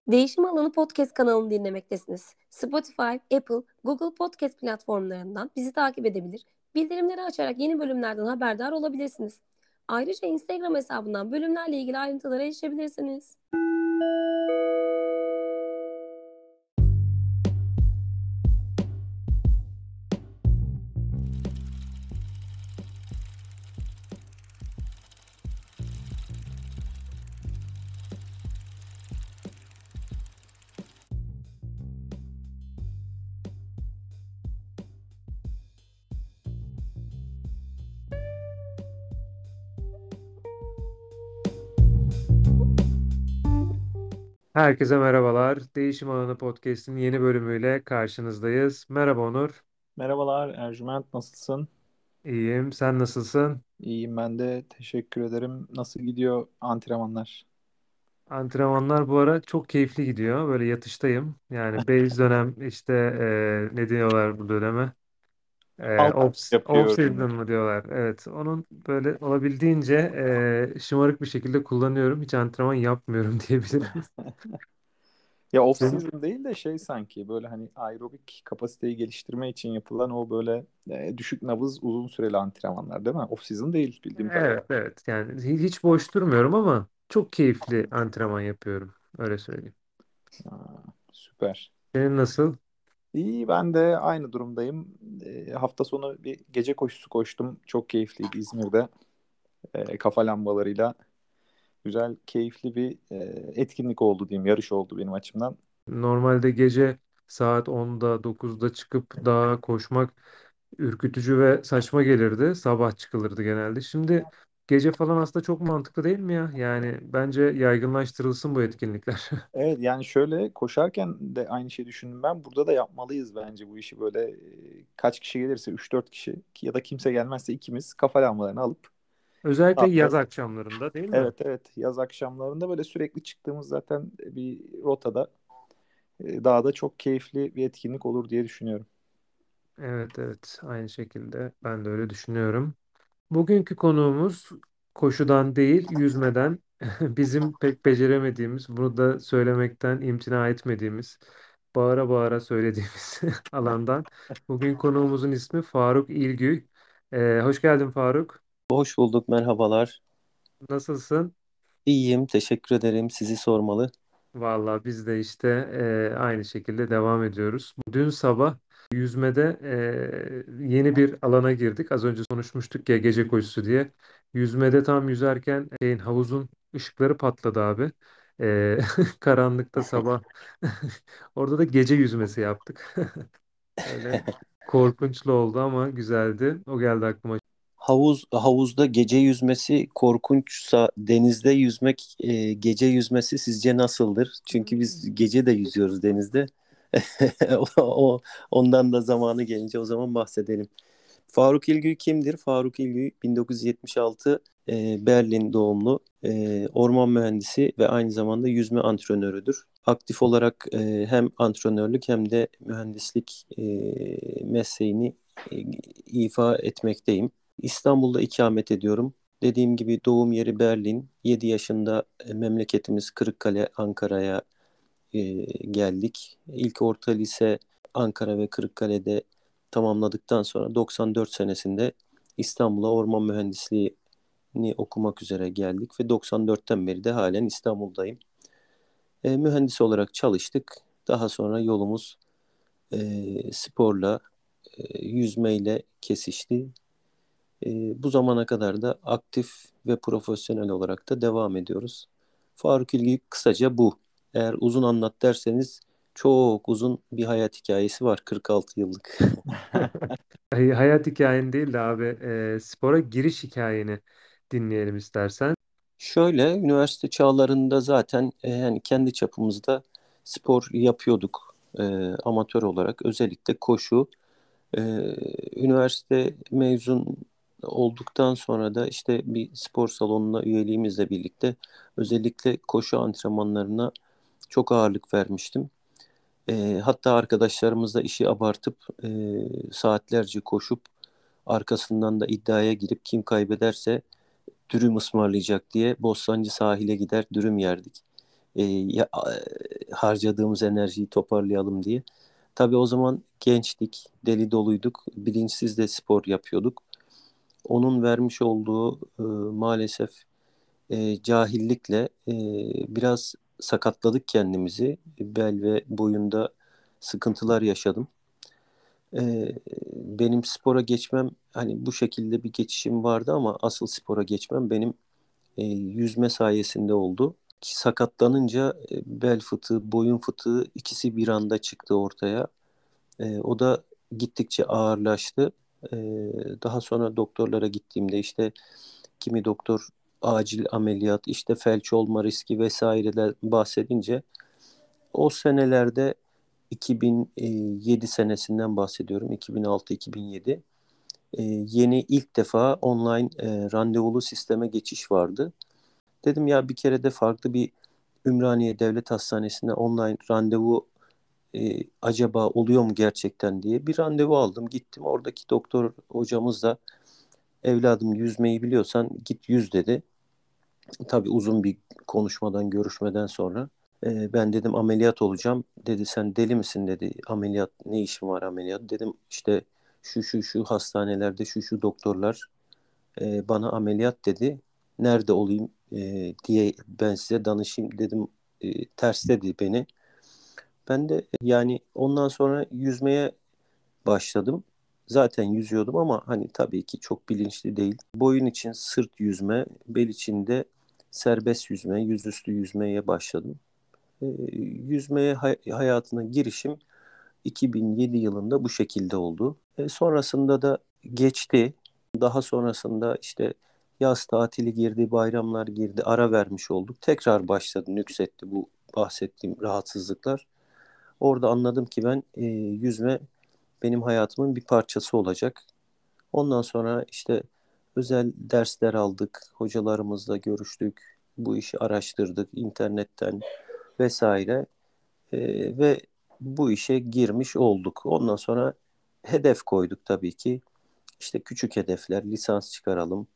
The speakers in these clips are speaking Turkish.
Değişim Alanı Podcast kanalını dinlemektesiniz. Spotify, Apple, Google Podcast platformlarından bizi takip edebilir, bildirimleri açarak yeni bölümlerden haberdar olabilirsiniz. Ayrıca Instagram hesabından bölümlerle ilgili ayrıntılara erişebilirsiniz. Herkese merhabalar. Değişim Alanı Podcast'in yeni bölümüyle karşınızdayız. Merhaba Onur. Merhabalar Ercüment, nasılsın? İyiyim. Sen nasılsın? İyiyim ben de, teşekkür ederim. Nasıl gidiyor antrenmanlar? Antrenmanlar bu ara çok keyifli gidiyor. Böyle yatıştayım. Yani base dönem işte ne diyorlar bu döneme? Alt Off yapıyor. season mı diyorlar? Evet. Onun böyle olabildiğince şımarık bir şekilde kullanıyorum. Hiç antrenman yapmıyorum diyebilirim. Ya off Senin? season değil de şey, sanki böyle hani aerobik kapasiteyi geliştirme için yapılan o böyle düşük nabız uzun süreli antrenmanlar değil mi? Off season değil bildiğim kadarıyla. Evet, evet. Yani hiç boş durmuyorum ama çok keyifli antrenman yapıyorum. Öyle söyleyeyim. Aa, süper. Senin nasıl? İyi, ben de aynı durumdayım. Hafta sonu bir gece koşusu koştum. Çok keyifliydi İzmir'de. Kafa lambalarıyla güzel, keyifli bir etkinlik oldu diyeyim. Yarış oldu benim açımdan. Normalde gece saat 10'da 9'da çıkıp dağa koşmak ürkütücü ve saçma gelirdi. Sabah çıkılırdı genelde. Şimdi gece falan aslında çok mantıklı değil mi ya? Yani bence yaygınlaştırılsın bu etkinlikler. Evet, yani şöyle koşarken de aynı şeyi düşündüm ben. Burada da yapmalıyız bence bu işi, böyle kaç kişi gelirse 3-4 kişi ya da kimse gelmezse ikimiz kafa lambalarını alıp Özellikle yaz saatte, akşamlarında değil mi? evet evet, yaz akşamlarında böyle sürekli çıktığımız zaten bir rotada, daha da çok keyifli bir etkinlik olur diye düşünüyorum. Evet, evet, aynı şekilde ben de öyle düşünüyorum. Bugünkü konuğumuz koşudan değil, yüzmeden bizim pek beceremediğimiz, bunu da söylemekten imtina etmediğimiz, bağıra bağıra söylediğimiz alandan. Bugün konuğumuzun ismi Faruk İlgüy. Hoş geldin Faruk. Hoş bulduk, merhabalar. Nasılsın? İyiyim, teşekkür ederim. Sizi sormalı. Vallahi biz de işte aynı şekilde devam ediyoruz. Dün sabah yüzmede yeni bir alana girdik. Az önce konuşmuştuk ya gece koşusu diye. Yüzmede tam yüzerken havuzun ışıkları patladı abi. Karanlıkta sabah. Orada da gece yüzmesi yaptık. Öyle korkunçlu oldu ama güzeldi. O geldi aklıma. Havuzda gece yüzmesi korkunçsa denizde yüzmek, gece yüzmesi sizce nasıldır? Çünkü biz gece de yüzüyoruz denizde. Ondan da zamanı gelince o zaman bahsedelim. Faruk İlgüy kimdir? Faruk İlgüy 1976 Berlin doğumlu orman mühendisi ve aynı zamanda yüzme antrenörüdür. Aktif olarak hem antrenörlük hem de mühendislik mesleğini e, ifa etmekteyim. İstanbul'da ikamet ediyorum. Dediğim gibi doğum yeri Berlin. 7 yaşında memleketimiz Kırıkkale, Ankara'ya e, geldik. İlk orta lise Ankara ve Kırıkkale'de tamamladıktan sonra 94 senesinde İstanbul'a orman mühendisliğini okumak üzere geldik ve 94'ten beri de halen İstanbul'dayım. Mühendis olarak çalıştık. Daha sonra yolumuz sporla, yüzmeyle kesişti. Bu zamana kadar da aktif ve profesyonel olarak da devam ediyoruz. Faruk İlgi kısaca bu. Eğer uzun anlat derseniz çok uzun bir hayat hikayesi var, 46 yıllık. Hayat hikayen değil de abi spora giriş hikayeni dinleyelim istersen. Şöyle, üniversite çağlarında zaten yani kendi çapımızda spor yapıyorduk amatör olarak. Özellikle koşu. E, Üniversite mezun olduktan sonra da işte bir spor salonuna üyeliğimizle birlikte özellikle koşu antrenmanlarına çok ağırlık vermiştim. Hatta arkadaşlarımızla işi abartıp saatlerce koşup arkasından da iddiaya girip kim kaybederse dürüm ısmarlayacak diye Bostancı sahile gider dürüm yerdik. harcadığımız enerjiyi toparlayalım diye. Tabii o zaman gençtik, deli doluyduk, bilinçsiz de spor yapıyorduk. Onun vermiş olduğu maalesef cahillikle biraz sakatladık kendimizi. Bel ve boyunda sıkıntılar yaşadım. Benim spora geçmem, hani bu şekilde bir geçişim vardı ama asıl spora geçmem benim yüzme sayesinde oldu. Ki sakatlanınca bel fıtığı, boyun fıtığı ikisi bir anda çıktı ortaya. O da gittikçe ağırlaştı. E, Daha sonra doktorlara gittiğimde işte kimi doktor acil ameliyat, işte felç olma riski vesaireler bahsedince o senelerde 2007 senesinden bahsediyorum. 2006-2007. Yeni ilk defa online randevulu sisteme geçiş vardı. Dedim ya bir kere de farklı bir Ümraniye Devlet Hastanesi'nde online randevu acaba oluyor mu gerçekten diye bir randevu aldım. Gittim, oradaki doktor hocamız da evladım yüzmeyi biliyorsan git yüz dedi. Tabii uzun bir konuşmadan, görüşmeden sonra ben dedim ameliyat olacağım. Dedi sen deli misin dedi. Ameliyat, ne işin var ameliyat? Dedim işte şu hastanelerde şu doktorlar bana ameliyat dedi. Nerede olayım diye ben size danışayım dedim. Ters dedi beni. Ben de yani ondan sonra yüzmeye başladım. Zaten yüzüyordum ama hani tabii ki çok bilinçli değil. Boyun için sırt yüzme, bel için de serbest yüzme, yüzüstü yüzmeye başladım. Yüzmeye hayatına girişim 2007 yılında bu şekilde oldu. Sonrasında da geçti. Daha sonrasında işte yaz tatili girdi, bayramlar girdi, ara vermiş olduk. Tekrar başladı, nüksetti bu bahsettiğim rahatsızlıklar. Orada anladım ki ben yüzme benim hayatımın bir parçası olacak. Ondan sonra işte özel dersler aldık, hocalarımızla görüştük, bu işi araştırdık internetten vesaire. Ve bu işe girmiş olduk. Ondan sonra hedef koyduk tabii ki. İşte küçük hedefler, lisans çıkaralım.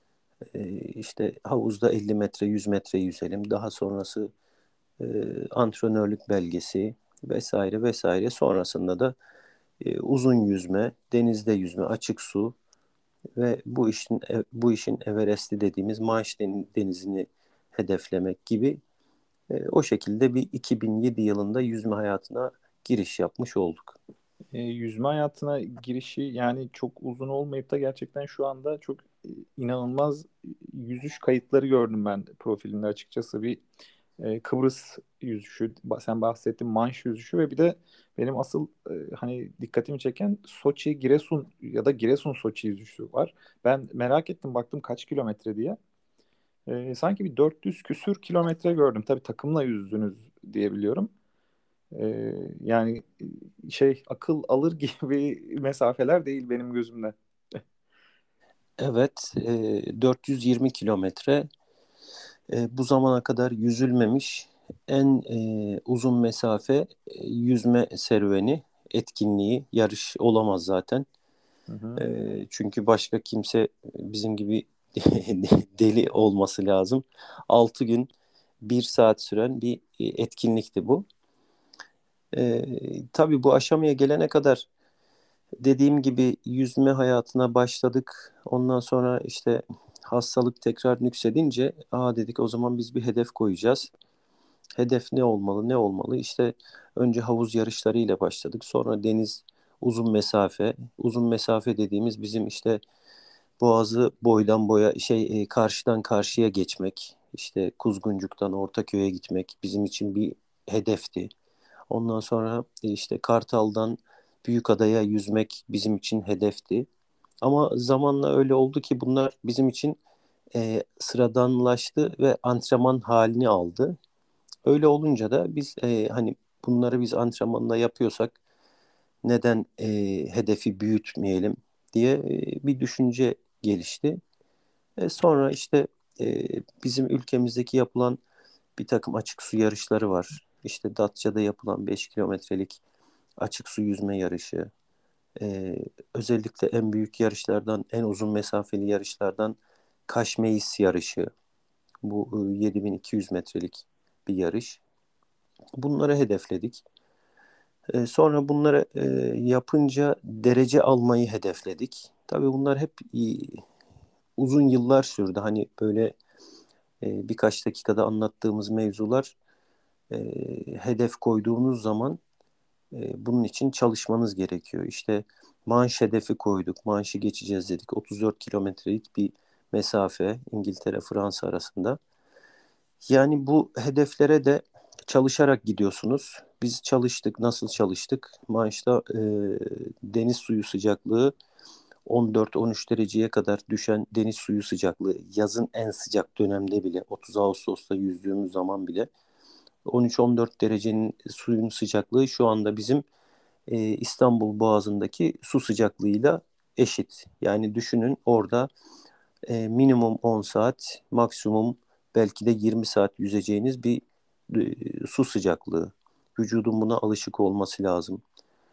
İşte havuzda 50 metre, 100 metre yüzelim. Daha sonrası e, antrenörlük belgesi vesaire vesaire. Sonrasında da uzun yüzme, denizde yüzme, açık su ve bu işin Everest'i dediğimiz Manş Denizi'ni hedeflemek gibi o şekilde bir 2007 yılında yüzme hayatına giriş yapmış olduk. Yüzme hayatına girişi yani çok uzun olmayıp da gerçekten şu anda çok inanılmaz yüzüş kayıtları gördüm ben profilinde açıkçası. Bir Kıbrıs yüzüşü, sen bahsettin Manş yüzüşü ve bir de benim asıl hani dikkatimi çeken Soçi, Giresun ya da Giresun Soçi yüzüşü var. Ben merak ettim, baktım kaç kilometre diye. Sanki bir 400 küsür kilometre gördüm. Tabii takımla yüzdünüz diye biliyorum. Yani akıl alır gibi mesafeler değil benim gözümde. Evet, 420 kilometre bu zamana kadar yüzülmemiş en uzun mesafe yüzme serüveni, etkinliği, yarış olamaz zaten. Hı hı. Çünkü başka kimse bizim gibi deli olması lazım. 6 gün 1 saat süren bir etkinlikti bu. Tabii bu aşamaya gelene kadar dediğim gibi yüzme hayatına başladık. Ondan sonra işte hastalık tekrar nüksedince dedik o zaman biz bir hedef koyacağız. Hedef ne olmalı, ne olmalı? İşte önce havuz yarışlarıyla başladık. Sonra deniz, uzun mesafe. Uzun mesafe dediğimiz bizim işte Boğazı boydan boya karşıdan karşıya geçmek. İşte Kuzguncuk'tan Ortaköy'e gitmek bizim için bir hedefti. Ondan sonra işte Kartal'dan Büyükada'ya yüzmek bizim için hedefti. Ama zamanla öyle oldu ki bunlar bizim için sıradanlaştı ve antrenman halini aldı. Öyle olunca da biz hani bunları biz antrenmanla yapıyorsak neden hedefi büyütmeyelim diye bir düşünce gelişti. Sonra işte e, bizim ülkemizdeki yapılan bir takım açık su yarışları var. İşte Datça'da yapılan 5 kilometrelik açık su yüzme yarışı. E, Özellikle en büyük yarışlardan, en uzun mesafeli yarışlardan Kaş Meis yarışı. Bu 7200 metrelik bir yarış. Bunları hedefledik. Sonra bunları yapınca derece almayı hedefledik. Tabii bunlar hep uzun yıllar sürdü. Hani böyle birkaç dakikada anlattığımız mevzular, hedef koyduğunuz zaman bunun için çalışmanız gerekiyor. İşte Manş hedefi koyduk. Manş'ı geçeceğiz dedik. 34 kilometrelik bir mesafe İngiltere-Fransa arasında. Yani bu hedeflere de çalışarak gidiyorsunuz. Biz çalıştık. Nasıl çalıştık? Manş'ta deniz suyu sıcaklığı 14-13 dereceye kadar düşen deniz suyu sıcaklığı, yazın en sıcak dönemde bile, 30 Ağustos'ta yüzdüğümüz zaman bile 13-14 derecenin suyun sıcaklığı şu anda bizim İstanbul Boğazı'ndaki su sıcaklığıyla eşit. Yani düşünün, orada minimum 10 saat, maksimum belki de 20 saat yüzeceğiniz bir su sıcaklığı. Vücudun buna alışık olması lazım.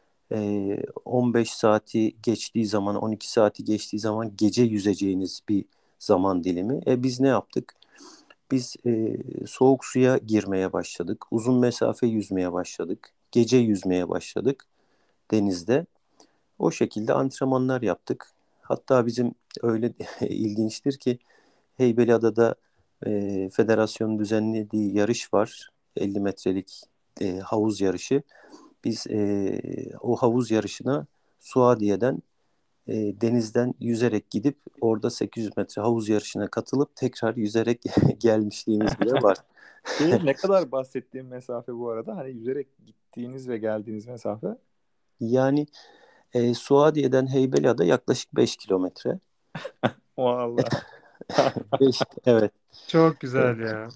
15 saati geçtiği zaman, 12 saati geçtiği zaman gece yüzeceğiniz bir zaman dilimi. Biz ne yaptık? Biz soğuk suya girmeye başladık. Uzun mesafe yüzmeye başladık. Gece yüzmeye başladık denizde. O şekilde antrenmanlar yaptık. Hatta bizim öyle ilginçtir ki Heybeliada'da federasyonun düzenlediği yarış var. 50 metrelik havuz yarışı. Biz o havuz yarışına Suadiye'den denizden yüzerek gidip orada 800 metre havuz yarışına katılıp tekrar yüzerek gelmişliğimiz bile var. Ne kadar bahsettiğim mesafe bu arada? Hani yüzerek gittiğiniz ve geldiğiniz mesafe? Yani Suadiye'den Heybeliada yaklaşık 5 kilometre. Vallahi. 5, evet. Çok E, güzel ya.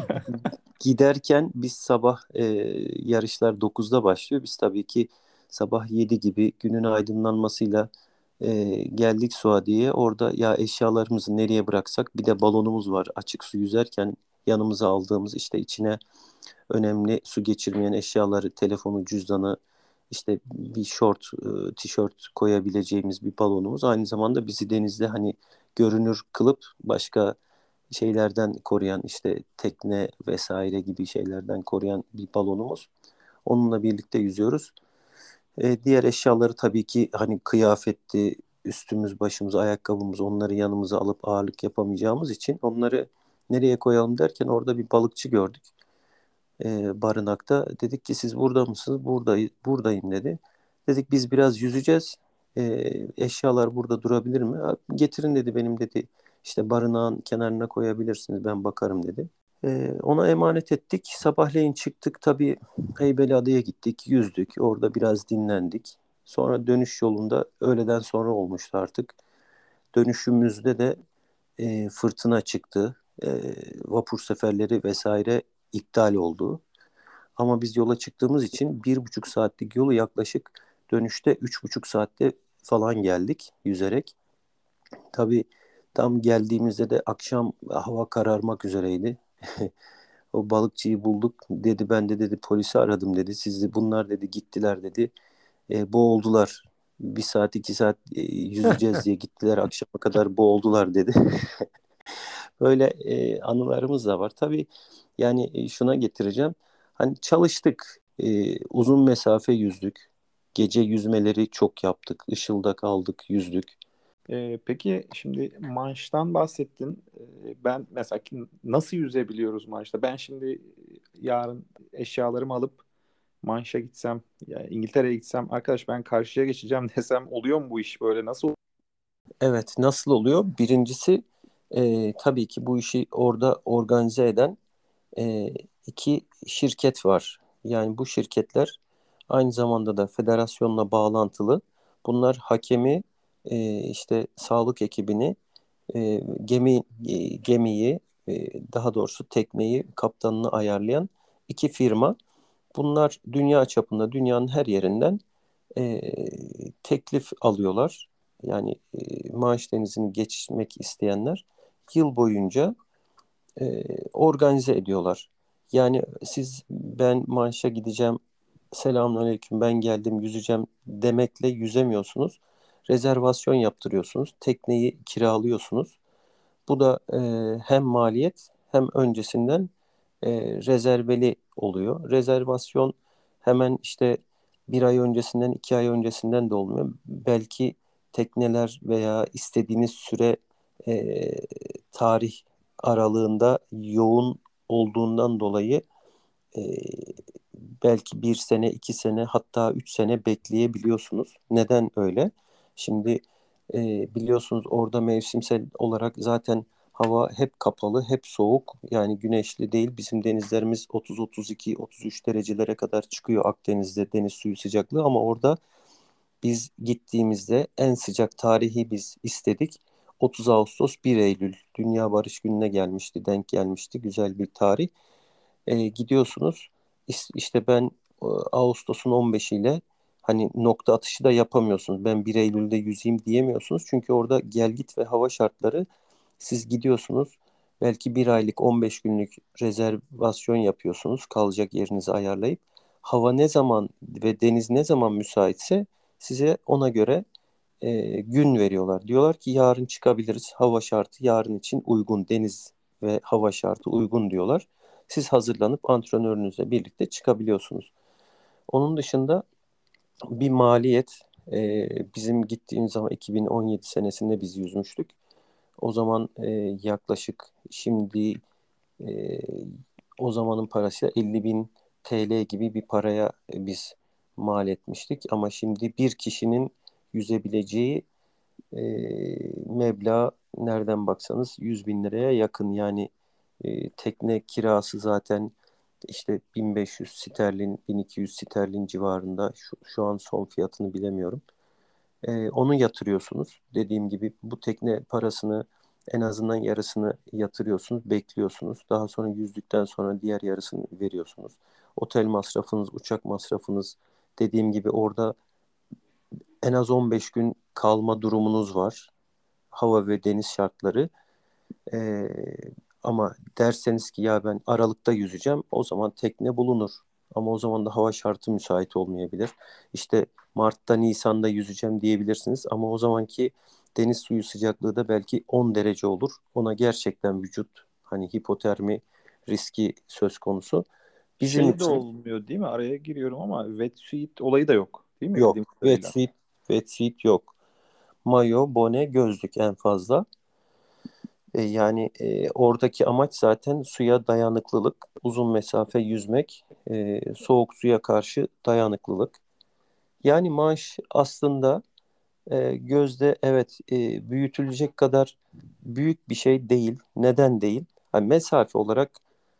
Giderken biz sabah, yarışlar 9'da başlıyor. Biz tabii ki sabah 7 gibi günün aydınlanmasıyla geldik Suadiye'ye. Orada ya eşyalarımızı nereye bıraksak, bir de balonumuz var. Açık su yüzerken yanımıza aldığımız, işte içine önemli su geçirmeyen eşyaları, telefonu, cüzdanı, işte bir şort, tişört koyabileceğimiz bir balonumuz. Aynı zamanda bizi denizde hani görünür kılıp başka şeylerden koruyan, işte tekne vesaire gibi şeylerden koruyan bir balonumuz. Onunla birlikte yüzüyoruz. Diğer eşyaları tabii ki hani kıyafetti, üstümüz, başımız, ayakkabımız, onları yanımıza alıp ağırlık yapamayacağımız için onları nereye koyalım derken orada bir balıkçı gördük. Barınakta. Dedik ki siz burada mısınız? Buradayım dedi. Dedik biz biraz yüzeceğiz. Eşyalar burada durabilir mi? Getirin dedi, benim dedi. İşte barınağın kenarına koyabilirsiniz, ben bakarım dedi. Ona emanet ettik. Sabahleyin çıktık tabii, Heybeliada'ya gittik, yüzdük. Orada biraz dinlendik. Sonra dönüş yolunda, öğleden sonra olmuştu artık. Dönüşümüzde de fırtına çıktı. Vapur seferleri vesaire iptal oldu. Ama biz yola çıktığımız için 1,5 saatlik yolu yaklaşık dönüşte 3,5 saatte falan geldik yüzerek. Tabii tam geldiğimizde de akşam, hava kararmak üzereydi. O balıkçıyı bulduk. Dedi ben de dedi polisi aradım dedi. Bunlar dedi gittiler dedi. Boğuldular. 1 saat 2 saat yüzeceğiz diye gittiler. Akşama kadar boğuldular dedi. Böyle anılarımız da var. Tabii yani şuna getireceğim. Hani çalıştık. Uzun mesafe yüzdük. Gece yüzmeleri çok yaptık. Işılda kaldık, yüzdük. Peki şimdi Manş'tan bahsettin. Ben mesela nasıl yüzebiliyoruz Manş'ta? Ben şimdi yarın eşyalarımı alıp Manş'a gitsem, ya İngiltere'ye gitsem, arkadaş ben karşıya geçeceğim desem oluyor mu bu iş böyle? Nasıl? Evet, nasıl oluyor? Birincisi, tabii ki bu işi orada organize eden e, iki şirket var. Yani bu şirketler aynı zamanda da federasyonla bağlantılı. Bunlar hakemi, işte sağlık ekibini, gemiyi, daha doğrusu tekneyi, kaptanını ayarlayan iki firma. Bunlar dünya çapında, dünyanın her yerinden e, teklif alıyorlar. Yani Manş Denizi'ni geçmek isteyenler yıl boyunca organize ediyorlar. Yani siz ben Manş'a gideceğim, selamünaleyküm ben geldim yüzeceğim demekle yüzemiyorsunuz. Rezervasyon yaptırıyorsunuz, tekneyi kiralıyorsunuz. Bu da hem maliyet hem öncesinden rezerveli oluyor. Rezervasyon hemen işte bir ay öncesinden, 2 ay öncesinden de olmuyor. Belki tekneler veya istediğiniz süre e, tarih aralığında yoğun olduğundan dolayı e, belki 1 sene, 2 sene, hatta 3 sene bekleyebiliyorsunuz. Neden öyle? Şimdi biliyorsunuz orada mevsimsel olarak zaten hava hep kapalı, hep soğuk. Yani güneşli değil. Bizim denizlerimiz 30, 32, 33 derecelere kadar çıkıyor Akdeniz'de deniz suyu sıcaklığı, ama orada biz gittiğimizde en sıcak tarihi biz istedik. 30 Ağustos 1 Eylül Dünya Barış Günü'ne gelmişti, denk gelmişti. Güzel bir tarih. Gidiyorsunuz. İşte ben Ağustos'un 15 ile hani nokta atışı da yapamıyorsunuz. Ben 1 Eylül'de yüzeyim diyemiyorsunuz. Çünkü orada gelgit ve hava şartları, siz gidiyorsunuz. Belki bir aylık 15 günlük rezervasyon yapıyorsunuz. Kalacak yerinizi ayarlayıp. Hava ne zaman ve deniz ne zaman müsaitse size ona göre gün veriyorlar. Diyorlar ki yarın çıkabiliriz. Hava şartı yarın için uygun. Deniz ve hava şartı uygun diyorlar. Siz hazırlanıp antrenörünüzle birlikte çıkabiliyorsunuz. Onun dışında bir maliyet, bizim gittiğimiz zaman 2017 senesinde biz yüzmüştük. O zaman yaklaşık şimdi e, o zamanın parasıyla 50 bin TL gibi bir paraya biz mal etmiştik. Ama şimdi bir kişinin yüzebileceği e, meblağ nereden baksanız 100 bin liraya yakın. Yani tekne kirası zaten işte 1500 sterlin, 1200 sterlin civarında. Şu an son fiyatını bilemiyorum. Onu yatırıyorsunuz. Dediğim gibi bu tekne parasını en azından yarısını yatırıyorsunuz, bekliyorsunuz. Daha sonra yüzdükten sonra diğer yarısını veriyorsunuz. Otel masrafınız, uçak masrafınız, dediğim gibi orada en az 15 gün kalma durumunuz var. Hava ve deniz şartları. Ee, Ama derseniz ki ya ben Aralık'ta yüzeceğim, o zaman tekne bulunur. Ama o zaman da hava şartı müsait olmayabilir. İşte Mart'ta, Nisan'da yüzeceğim diyebilirsiniz. Ama o zamanki deniz suyu sıcaklığı da belki 10 derece olur. Ona gerçekten vücut hani hipotermi riski söz konusu. Bizim Şey de için olmuyor değil mi? Araya giriyorum ama wetsuit olayı da yok değil mi bildiğim yok. kadarıyla? Wetsuit yok. Mayo, bone, gözlük en fazla. Yani oradaki amaç zaten suya dayanıklılık, uzun mesafe yüzmek, soğuk suya karşı dayanıklılık. Yani maaş aslında gözde evet büyütülecek kadar büyük bir şey değil. Neden değil? Hani mesafe olarak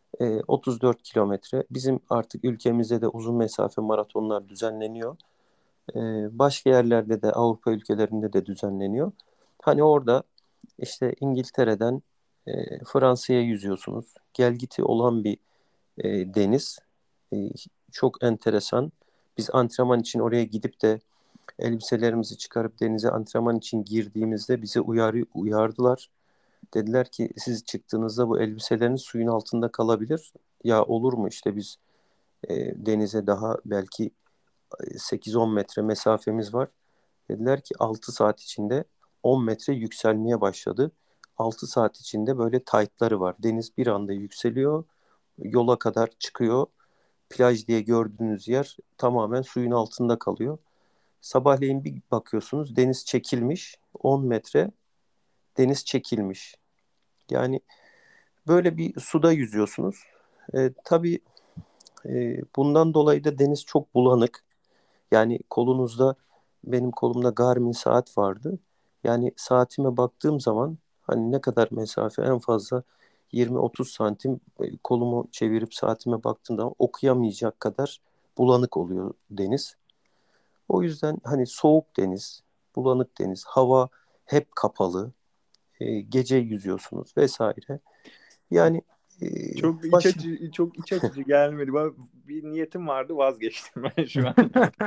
34 kilometre. Bizim artık ülkemizde de uzun mesafe maratonlar düzenleniyor. Başka yerlerde de, Avrupa ülkelerinde de düzenleniyor. Hani orada işte İngiltere'den Fransa'ya yüzüyorsunuz. Gelgiti olan bir deniz. E, Çok enteresan. Biz antrenman için oraya gidip de elbiselerimizi çıkarıp denize antrenman için girdiğimizde bizi uyardılar. Dediler ki siz çıktığınızda bu elbiseleriniz suyun altında kalabilir. Ya olur mu, işte biz denize daha belki 8-10 metre mesafemiz var. Dediler ki 6 saat içinde 10 metre yükselmeye başladı. 6 saat içinde böyle taytları var. Deniz bir anda yükseliyor, yola kadar çıkıyor. Plaj diye gördüğünüz yer tamamen suyun altında kalıyor. Sabahleyin bir bakıyorsunuz deniz çekilmiş, 10 metre deniz çekilmiş. Yani böyle bir suda yüzüyorsunuz. Tabii bundan dolayı da deniz çok bulanık. Yani kolunuzda, benim kolumda Garmin saat vardı. Yani saatime baktığım zaman hani ne kadar mesafe, en fazla 20-30 santim, kolumu çevirip saatime baktığım zaman okuyamayacak kadar bulanık oluyor deniz. O yüzden hani soğuk deniz, bulanık deniz, hava hep kapalı, gece yüzüyorsunuz vesaire. Yani e, Çok iç baş açıcı, çok iç açıcı gelmedi. Ben bir niyetim vardı, vazgeçtim ben şu an.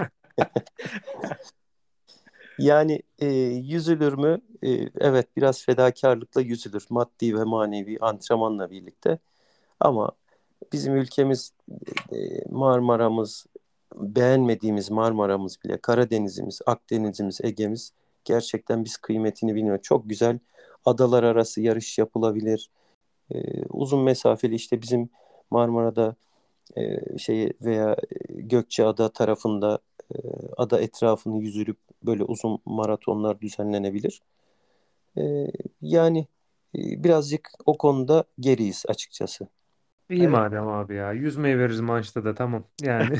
Yani yüzülür mü? Evet, biraz fedakarlıkla yüzülür. Maddi ve manevi antrenmanla birlikte. Ama bizim ülkemiz, Marmara'mız, beğenmediğimiz Marmara'mız bile, Karadeniz'imiz, Akdeniz'imiz, Ege'miz, gerçekten biz kıymetini bilmiyor. Çok güzel adalar arası yarış yapılabilir. Uzun mesafeli işte bizim Marmara'da veya Gökçeada tarafında ada etrafını yüzülüp böyle uzun maratonlar düzenlenebilir. Yani birazcık o konuda geriyiz açıkçası. İyi Evet. madem abi ya. Yüzmeyi veririz maçta da tamam. Yani.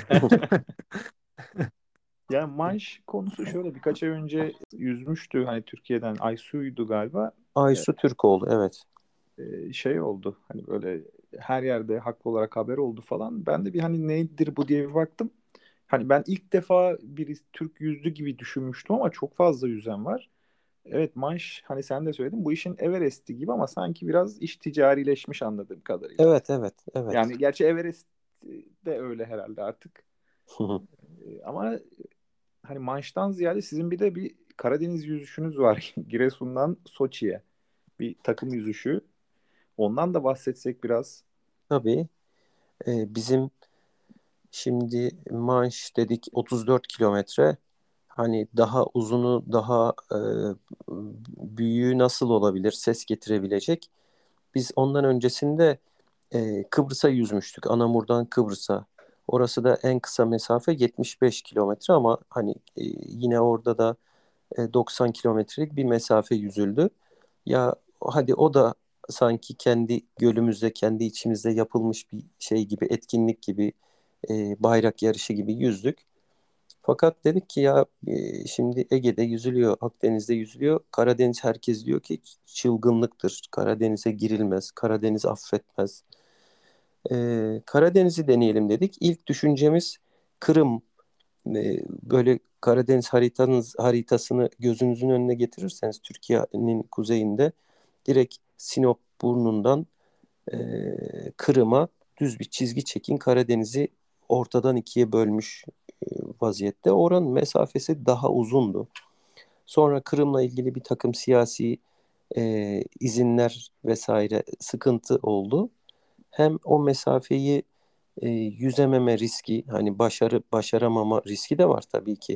Yani manş konusu şöyle, birkaç ay önce yüzmüştü hani Türkiye'den, Aysu'ydu galiba. Aysu Türkoğlu, evet. Şey oldu hani, böyle her yerde haklı olarak haber oldu falan. Ben de bir hani nedir bu diye bir baktım. Hani ben ilk defa bir Türk yüzdü gibi düşünmüştüm ama çok fazla yüzen var. Evet, manş hani sen de söyledin, bu işin Everest'i gibi ama sanki biraz iş ticarileşmiş anladığım kadarıyla. Evet, evet, evet. Yani gerçi Everest de öyle herhalde artık. Ama hani manştan ziyade sizin bir de bir Karadeniz yüzüşünüz var. Giresun'dan Soçi'ye bir takım yüzüşü. Ondan da bahsetsek biraz. Tabii. Bizim şimdi Manş dedik 34 kilometre. Hani daha uzunu, daha büyüğü nasıl olabilir? Ses getirebilecek. Biz ondan öncesinde Kıbrıs'a yüzmüştük. Anamur'dan Kıbrıs'a. Orası da en kısa mesafe 75 kilometre ama hani yine orada da 90 kilometrelik bir mesafe yüzüldü. Ya hadi o da sanki kendi gölümüzde, kendi içimizde yapılmış bir şey gibi, etkinlik gibi, bayrak yarışı gibi yüzdük. Fakat dedik ki ya şimdi Ege'de yüzülüyor, Akdeniz'de yüzülüyor. Karadeniz herkes diyor ki çılgınlıktır. Karadeniz'e girilmez, Karadeniz affetmez. Karadeniz'i deneyelim dedik. İlk düşüncemiz Kırım. Böyle Karadeniz haritasını gözünüzün önüne getirirseniz Türkiye'nin kuzeyinde direkt Sinop burnundan Kırım'a düz bir çizgi çekin. Karadeniz'i ortadan ikiye bölmüş vaziyette. Oranın mesafesi daha uzundu. Sonra Kırım'la ilgili bir takım siyasi izinler vesaire sıkıntı oldu. Hem o mesafeyi yüzememe riski, hani başaramama riski de var tabii ki.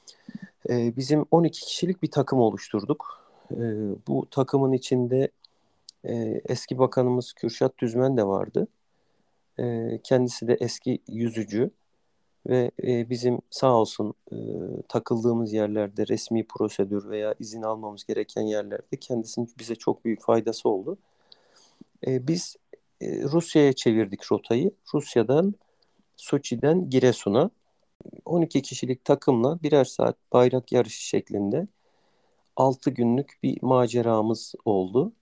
Bizim 12 kişilik bir takım oluşturduk. Bu takımın içinde eski bakanımız Kürşat Düzmen de vardı. Kendisi de eski yüzücü ve bizim sağ olsun takıldığımız yerlerde resmi prosedür veya izin almamız gereken yerlerde kendisinin bize çok büyük faydası oldu. Biz Rusya'ya çevirdik rotayı. Rusya'dan Soçi'den Giresun'a 12 kişilik takımla birer saat bayrak yarışı şeklinde 6 günlük bir maceramız oldu.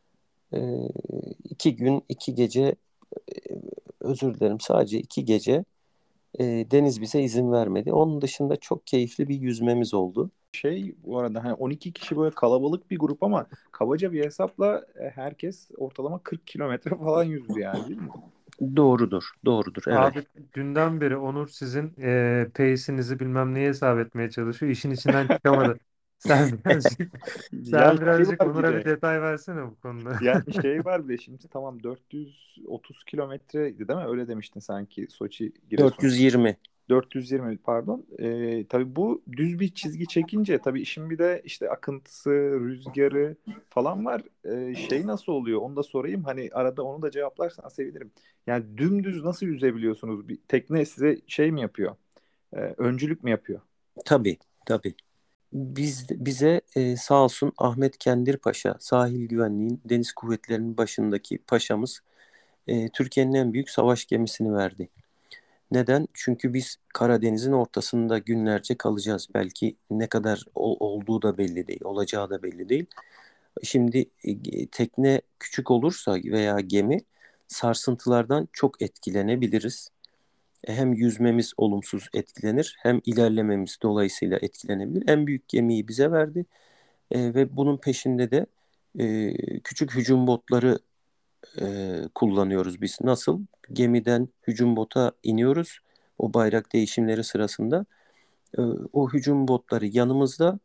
2 gün 2 gece, e, özür dilerim, sadece 2 gece deniz bize izin vermedi. Onun dışında çok keyifli bir yüzmemiz oldu. Şey, bu arada hani 12 kişi böyle kalabalık bir grup ama kabaca bir hesapla herkes ortalama 40 kilometre falan yüzdü yani, değil mi? Doğrudur, doğrudur, evet. Abi dünden beri Onur sizin pace'inizi bilmem neye hesap etmeye çalışıyor. İşin içinden çıkamadı. Sen birazcık Yani sen şey birazcık var bir Onur'a bir de. detay versene bu konuda. Yani şey var bir de, şimdi tamam 430 kilometreydi değil mi? Öyle demiştin sanki, Soçi Giresun. 420. 420 pardon. Tabii bu düz bir çizgi çekince tabii işin bir de işte akıntısı, rüzgarı falan var. Şey nasıl oluyor? Onu da sorayım. Hani arada onu da cevaplarsan sevinirim. Yani dümdüz nasıl yüzebiliyorsunuz? Bir tekne size şey mi yapıyor? Öncülük mü yapıyor? Tabii, tabii. Bize sağ olsun Ahmet Kendir Paşa, Sahil Güvenliğin Deniz Kuvvetleri'nin başındaki paşamız Türkiye'nin en büyük savaş gemisini verdi. Neden? Çünkü biz Karadeniz'in ortasında günlerce kalacağız. Belki ne kadar olduğu da belli değil, olacağı da belli değil. Şimdi tekne küçük olursa veya gemi sarsıntılardan çok etkilenebiliriz. Hem yüzmemiz olumsuz etkilenir, hem ilerlememiz dolayısıyla etkilenebilir. En büyük gemiyi bize verdi ve bunun peşinde de küçük hücum botları kullanıyoruz biz. Nasıl? Gemiden hücum bota iniyoruz. O bayrak değişimleri sırasında e, o hücum botları yanımızda,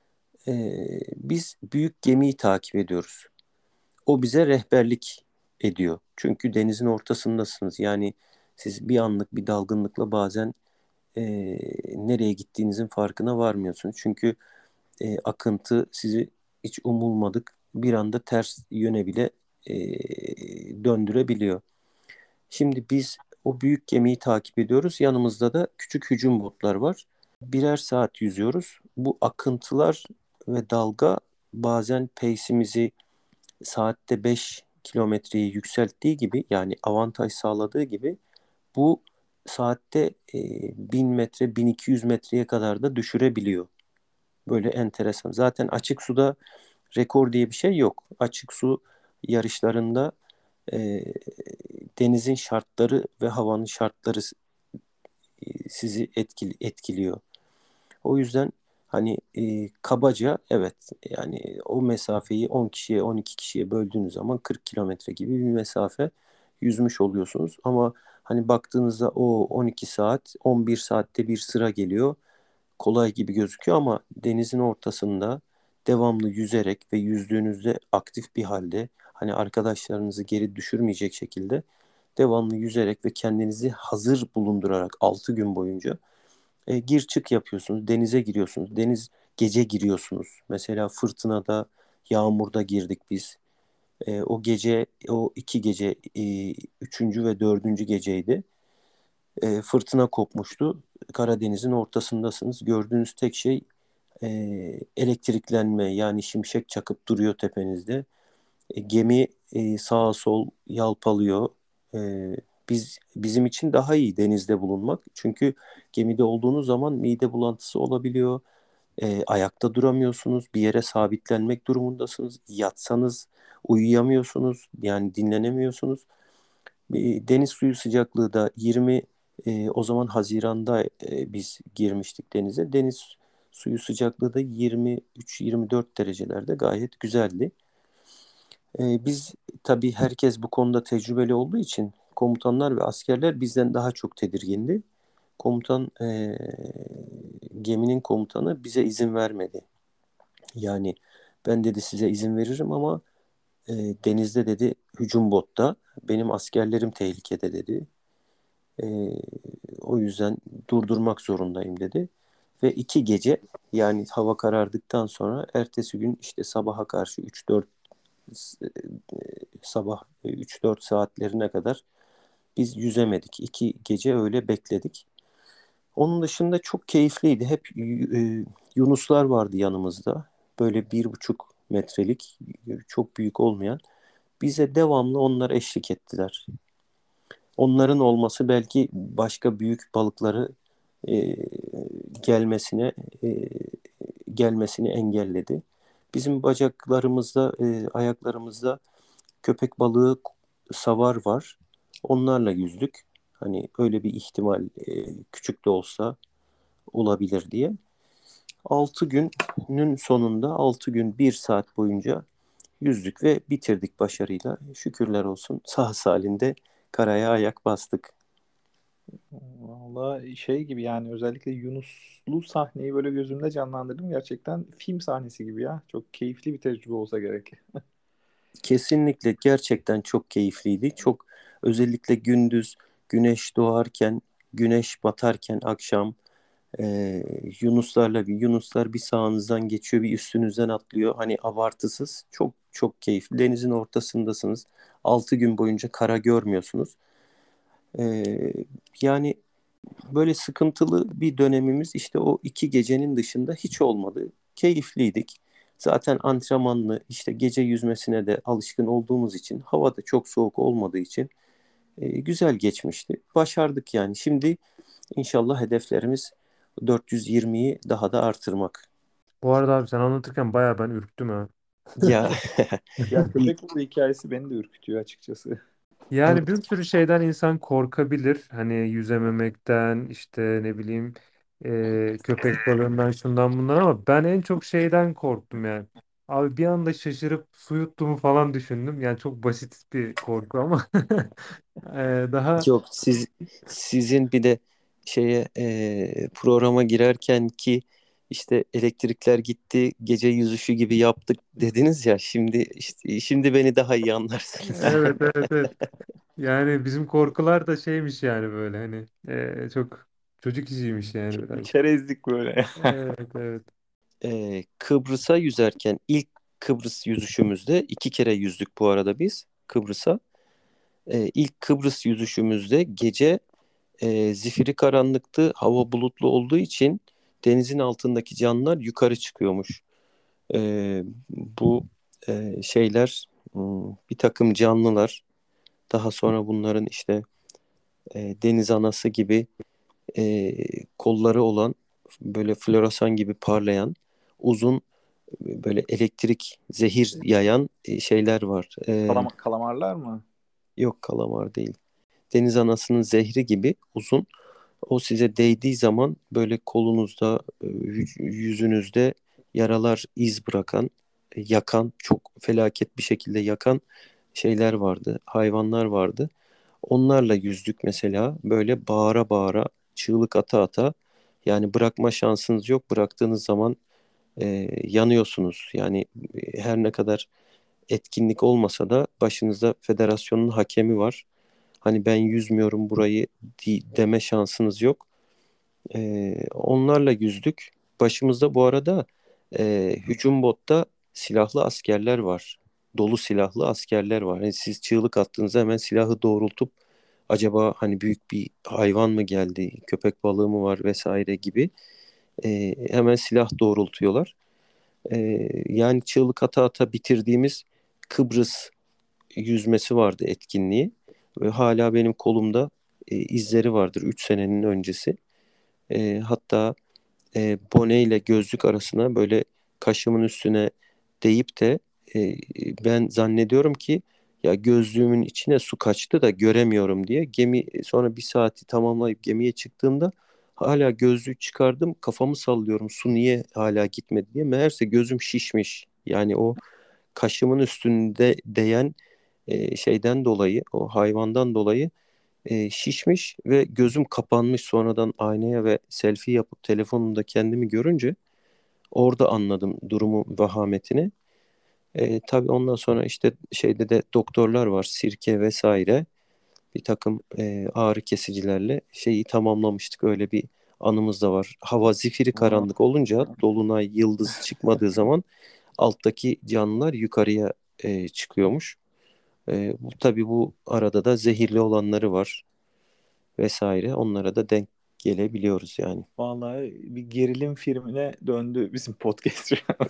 biz büyük gemiyi takip ediyoruz. O bize rehberlik ediyor. Çünkü denizin ortasındasınız. Yani siz bir anlık bir dalgınlıkla bazen e, nereye gittiğinizin farkına varmıyorsunuz. Çünkü akıntı sizi hiç umulmadık bir anda ters yöne bile döndürebiliyor. Şimdi biz o büyük gemiyi takip ediyoruz. Yanımızda da küçük hücum botlar var. Birer saat yüzüyoruz. Bu akıntılar ve dalga bazen pace'imizi saatte 5 kilometreyi yükselttiği gibi, yani avantaj sağladığı gibi, bu saatte 1000 metre 1200 metreye kadar da düşürebiliyor. Böyle enteresan. Zaten açık suda rekor diye bir şey yok. Açık su yarışlarında e, denizin şartları ve havanın şartları sizi etkiliyor. O yüzden hani kabaca evet, yani o mesafeyi 10 kişiye 12 kişiye böldüğünüz zaman 40 kilometre gibi bir mesafe yüzmüş oluyorsunuz. Ama hani baktığınızda o 12 saat 11 saatte bir sıra geliyor. Kolay gibi gözüküyor ama denizin ortasında devamlı yüzerek ve yüzdüğünüzde aktif bir halde, hani arkadaşlarınızı geri düşürmeyecek şekilde devamlı yüzerek ve kendinizi hazır bulundurarak 6 gün boyunca gir çık yapıyorsunuz. Denize giriyorsunuz. Gece giriyorsunuz. Mesela fırtınada, yağmurda girdik biz. O gece, o 2 gece, üçüncü ve dördüncü geceydi. Fırtına kopmuştu. Karadeniz'in ortasındasınız. Gördüğünüz tek şey elektriklenme, yani şimşek çakıp duruyor tepenizde. Gemi sağa sol yalpalıyor. Bizim için daha iyi denizde bulunmak. Çünkü gemide olduğunuz zaman mide bulantısı olabiliyor. Ayakta duramıyorsunuz. Bir yere sabitlenmek durumundasınız. Yatsanız uyuyamıyorsunuz. Yani dinlenemiyorsunuz. Deniz suyu sıcaklığı da 20, o zaman Haziran'da biz girmiştik denize. Deniz suyu sıcaklığı da 23-24 derecelerde, gayet güzeldi. Biz tabii, herkes bu konuda tecrübeli olduğu için komutanlar ve askerler bizden daha çok tedirgindi. Komutan, geminin komutanı bize izin vermedi. Yani ben dedi size izin veririm ama denizde dedi, hücum botta benim askerlerim tehlikede dedi. E, O yüzden durdurmak zorundayım dedi. Ve 2 gece, yani hava karardıktan sonra ertesi gün işte sabaha karşı 3-4 sabah 3-4 saatlerine kadar biz yüzemedik. 2 gece öyle bekledik. Onun dışında çok keyifliydi. Hep yunuslar vardı yanımızda. Böyle 1,5 metrelik, çok büyük olmayan. Bize devamlı onlar eşlik ettiler. Onların olması belki başka büyük balıkları e, gelmesine e, gelmesini engelledi. Bizim bacaklarımızda, ayaklarımızda köpek balığı savar var. Onlarla yüzdük. Hani öyle bir ihtimal, küçük de olsa olabilir diye. 6 günün sonunda 6 gün 1 saat boyunca yüzdük ve bitirdik başarıyla. Şükürler olsun, sağ salim de karaya ayak bastık. Vallahi şey gibi, yani özellikle Yunuslu sahneyi böyle gözümde canlandırdım. Gerçekten film sahnesi gibi ya. Çok keyifli bir tecrübe olsa gerek. Kesinlikle, gerçekten çok keyifliydi. Çok, özellikle gündüz güneş doğarken, güneş batarken akşam, Yunuslar bir sağınızdan geçiyor, bir üstünüzden atlıyor. Hani abartısız, çok çok keyifli. Denizin ortasındasınız. 6 gün boyunca kara görmüyorsunuz. Ee, Yani böyle sıkıntılı bir dönemimiz işte o 2 gecenin dışında hiç olmadı. Keyifliydik. Zaten antrenmanlı, işte gece yüzmesine de alışkın olduğumuz için, hava da çok soğuk olmadığı için güzel geçmişti. Başardık yani. Şimdi inşallah hedeflerimiz 420'yi daha da artırmak. Bu arada abi sen anlatırken bayağı ben ürktüm ha. Ya Ya bir köpek balığı hikayesi beni de ürkütüyor açıkçası. Yani bir sürü şeyden insan korkabilir. Hani yüzememekten, işte ne bileyim, köpek balığından, şundan bundan, ama ben en çok şeyden korktum yani. Abi bir anda şaşırıp su yuttuğumu falan düşündüm. Yani çok basit bir korku ama daha yok, sizin bir de programa girerken ki işte elektrikler gitti, gece yüzüşü gibi yaptık dediniz ya, şimdi beni daha iyi anlarsınız. evet, evet, evet. Yani bizim korkular da şeymiş yani, böyle hani çok çocuk işiymiş yani biraz. Çerezlik böyle. Evet, evet. Kıbrıs'a yüzerken, ilk Kıbrıs yüzüşümüzde 2 kere yüzdük bu arada biz Kıbrıs'a. İlk Kıbrıs yüzüşümüzde gece zifiri karanlıktı. Hava bulutlu olduğu için denizin altındaki canlılar yukarı çıkıyormuş. Bu şeyler bir takım canlılar, daha sonra bunların işte deniz anası gibi e, kolları olan, böyle floresan gibi parlayan, uzun, böyle elektrik zehir yayan şeyler var. Kalamarlar mı? Yok, kalamar değil. Deniz anasının zehri gibi uzun. O size değdiği zaman böyle kolunuzda, yüzünüzde yaralar, iz bırakan, yakan, çok felaket bir şekilde yakan şeyler vardı, hayvanlar vardı. Onlarla yüzdük mesela, böyle bağıra bağıra, çığlık ata ata. Yani bırakma şansınız yok. Bıraktığınız zaman yanıyorsunuz. Yani her ne kadar etkinlik olmasa da başınızda federasyonun hakemi var. Hani ben yüzmüyorum burayı deme şansınız yok. Onlarla yüzdük. Başımızda bu arada hücum botta silahlı askerler var. Dolu silahlı askerler var. Yani siz çığlık attığınızda hemen silahı doğrultup acaba hani büyük bir hayvan mı geldi, köpek balığı mı var vesaire gibi hemen silah doğrultuyorlar. Yani çığlık ata ata bitirdiğimiz Kıbrıs yüzmesi vardı, etkinliği. Ve hala benim kolumda izleri vardır, 3 senenin öncesi. Hatta bone ile gözlük arasına böyle kaşımın üstüne değip de e, ben zannediyorum ki ya gözlüğümün içine su kaçtı da göremiyorum diye, sonra bir saati tamamlayıp gemiye çıktığımda hala gözlüğü çıkardım, kafamı sallıyorum, su niye hala gitmedi diye. Meğerse gözüm şişmiş. Yani o kaşımın üstünde değen şeyden dolayı, o hayvandan dolayı şişmiş ve gözüm kapanmış. Sonradan aynaya ve selfie yapıp telefonumda kendimi görünce orada anladım durumu, vahametini. Tabii ondan sonra işte şeyde de doktorlar var, sirke vesaire, bir takım ağrı kesicilerle şeyi tamamlamıştık. Öyle bir anımız da var. Hava zifiri Aa, karanlık olunca, dolunay, yıldız çıkmadığı zaman alttaki canlılar yukarıya çıkıyormuş. Tabii bu arada da zehirli olanları var vesaire. Onlara da denk gelebiliyoruz yani. vallahi bir gerilim filmine döndü bizim podcast şu an.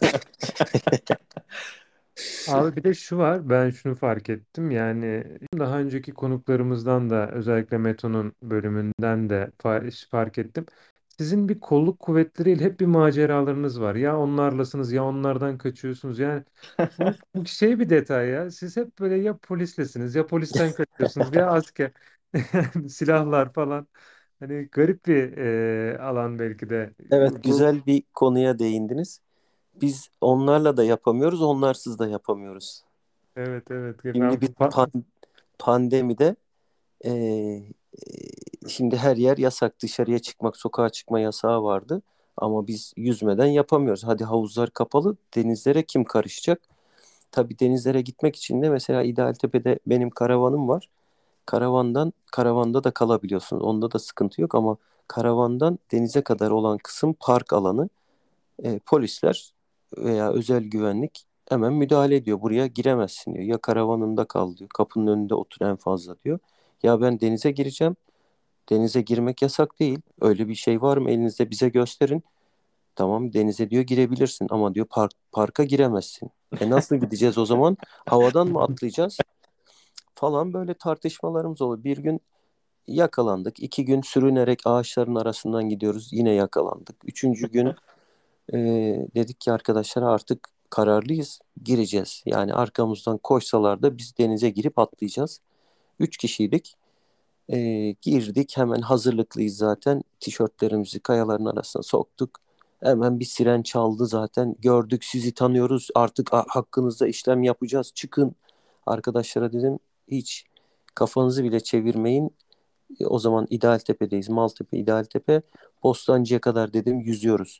Abi bir de şu var, ben şunu fark ettim yani daha önceki konuklarımızdan da özellikle Meto'nun bölümünden de fark ettim. Sizin bir kolluk kuvvetleriyle hep bir maceralarınız var. Ya onlarlasınız ya onlardan kaçıyorsunuz. Yani bu şey bir detay ya. Siz hep böyle ya polislesiniz ya polisten kaçıyorsunuz ya asker. Yani silahlar falan. Hani garip bir alan belki de. Evet, güzel bir konuya değindiniz. Biz onlarla da yapamıyoruz, onlarsız da yapamıyoruz. Evet, evet. Ben Şimdi bir pandemide e, şimdi her yer yasak, dışarıya çıkmak, sokağa çıkma yasağı vardı. Ama biz yüzmeden yapamıyoruz. Hadi havuzlar kapalı, denizlere kim karışacak? Tabii denizlere gitmek için de mesela İdealtepe'de benim karavanım var. Karavanda da kalabiliyorsunuz. Onda da sıkıntı yok ama karavandan denize kadar olan kısım park alanı. Polisler veya özel güvenlik hemen müdahale ediyor. Buraya giremezsin diyor. Ya karavanında kal diyor. Kapının önünde otur en fazla diyor. Ya ben denize gireceğim. Denize girmek yasak değil. Öyle bir şey var mı elinizde, bize gösterin. Tamam, denize diyor girebilirsin ama diyor parka giremezsin. Nasıl gideceğiz o zaman? Havadan mı atlayacağız? Falan, böyle tartışmalarımız oluyor. Bir gün yakalandık. 2 gün sürünerek ağaçların arasından gidiyoruz. Yine yakalandık. Üçüncü gün e, dedik ki arkadaşlar artık kararlıyız. Gireceğiz. Yani arkamızdan koşsalar da biz denize girip atlayacağız. 3 kişiydik. Girdik, hemen hazırlıklıyız zaten. Tişörtlerimizi kayaların arasına soktuk. Hemen bir siren çaldı zaten. Gördük, sizi tanıyoruz. Artık hakkınızda işlem yapacağız. Çıkın. Arkadaşlara dedim hiç kafanızı bile çevirmeyin. O zaman İdealtepe'deyiz. Maltepe, İdealtepe. Bostancı'ya kadar dedim yüzüyoruz.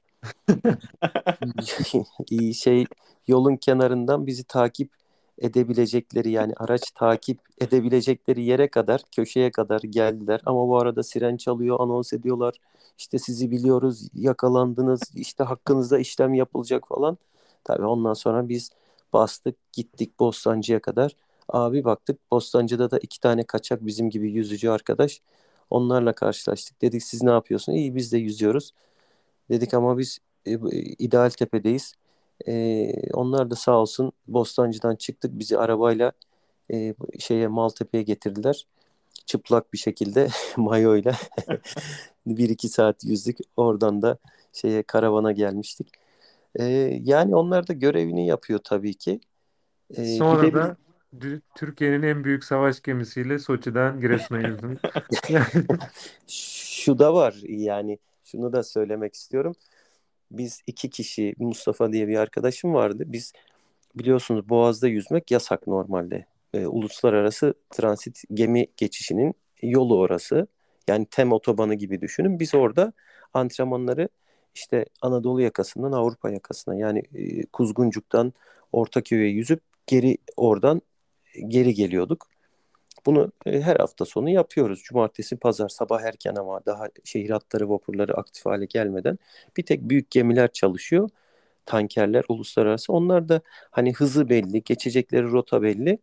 Şey, yolun kenarından bizi takip edebilecekleri, yani araç takip edebilecekleri yere kadar, köşeye kadar geldiler. Ama bu arada siren çalıyor, anons ediyorlar. İşte sizi biliyoruz, yakalandınız, işte hakkınızda işlem yapılacak falan. Tabii ondan sonra biz bastık gittik Bostancı'ya kadar. Abi baktık Bostancı'da da iki tane kaçak bizim gibi yüzücü arkadaş. Onlarla karşılaştık. Dedik siz ne yapıyorsun? İyi biz de yüzüyoruz. Dedik ama biz İdealtepe'deyiz. Onlar da sağ olsun Bostancı'dan çıktık. Bizi arabayla Maltepe'ye getirdiler. Çıplak bir şekilde mayoyla bir iki saat yüzdük. Oradan da karavana gelmiştik. Ee, Yani onlar da görevini yapıyor tabii ki. Bir Sonra de biz da Türkiye'nin en büyük savaş gemisiyle Soçi'den Giresun'a yüzdün. Yani şu da var yani şunu da söylemek istiyorum. Biz iki kişi Mustafa diye bir arkadaşım vardı. Biz biliyorsunuz Boğaz'da yüzmek yasak normalde. Uluslararası transit gemi geçişinin yolu orası. Yani Tem otobanı gibi düşünün. Biz orada antrenmanları işte Anadolu yakasından Avrupa yakasına yani Kuzguncuk'tan Ortaköy'e yüzüp oradan geri geliyorduk. Bunu her hafta sonu yapıyoruz. Cumartesi, pazar sabah erken ama daha şehir hatları, vapurları aktif hale gelmeden bir tek büyük gemiler çalışıyor. Tankerler uluslararası. Onlar da hani hızı belli, geçecekleri rota belli.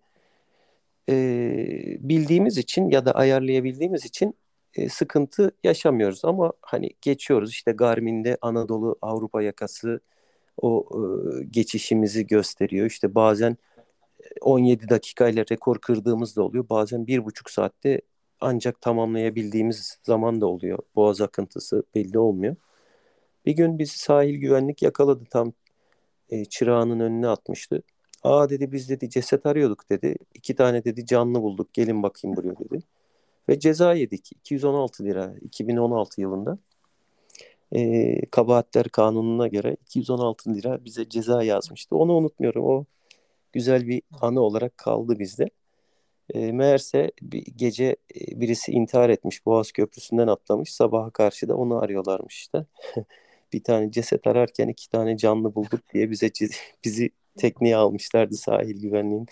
Bildiğimiz için ya da ayarlayabildiğimiz için sıkıntı yaşamıyoruz. Ama hani geçiyoruz işte Garmin'de Anadolu Avrupa yakası o geçişimizi gösteriyor. İşte bazen 17 dakika ile rekor kırdığımız da oluyor. Bazen 1,5 saatte ancak tamamlayabildiğimiz zaman da oluyor. Boğaz akıntısı belli olmuyor. Bir gün bizi sahil güvenlik yakaladı. Tam çırağının önüne atmıştı. Aa dedi biz dedi ceset arıyorduk dedi. İki tane dedi canlı bulduk. Gelin bakayım buraya dedi. Ve ceza yedik. 216 lira 2016 yılında. Kabahatler kanununa göre 216 lira bize ceza yazmıştı. Onu unutmuyorum. O güzel bir anı olarak kaldı bizde. Meğerse bir gece birisi intihar etmiş. Boğaz Köprüsü'nden atlamış. Sabaha karşı da onu arıyorlarmış işte. Bir tane ceset ararken iki tane canlı bulduk diye bizi tekneye almışlardı sahil güvenliğin.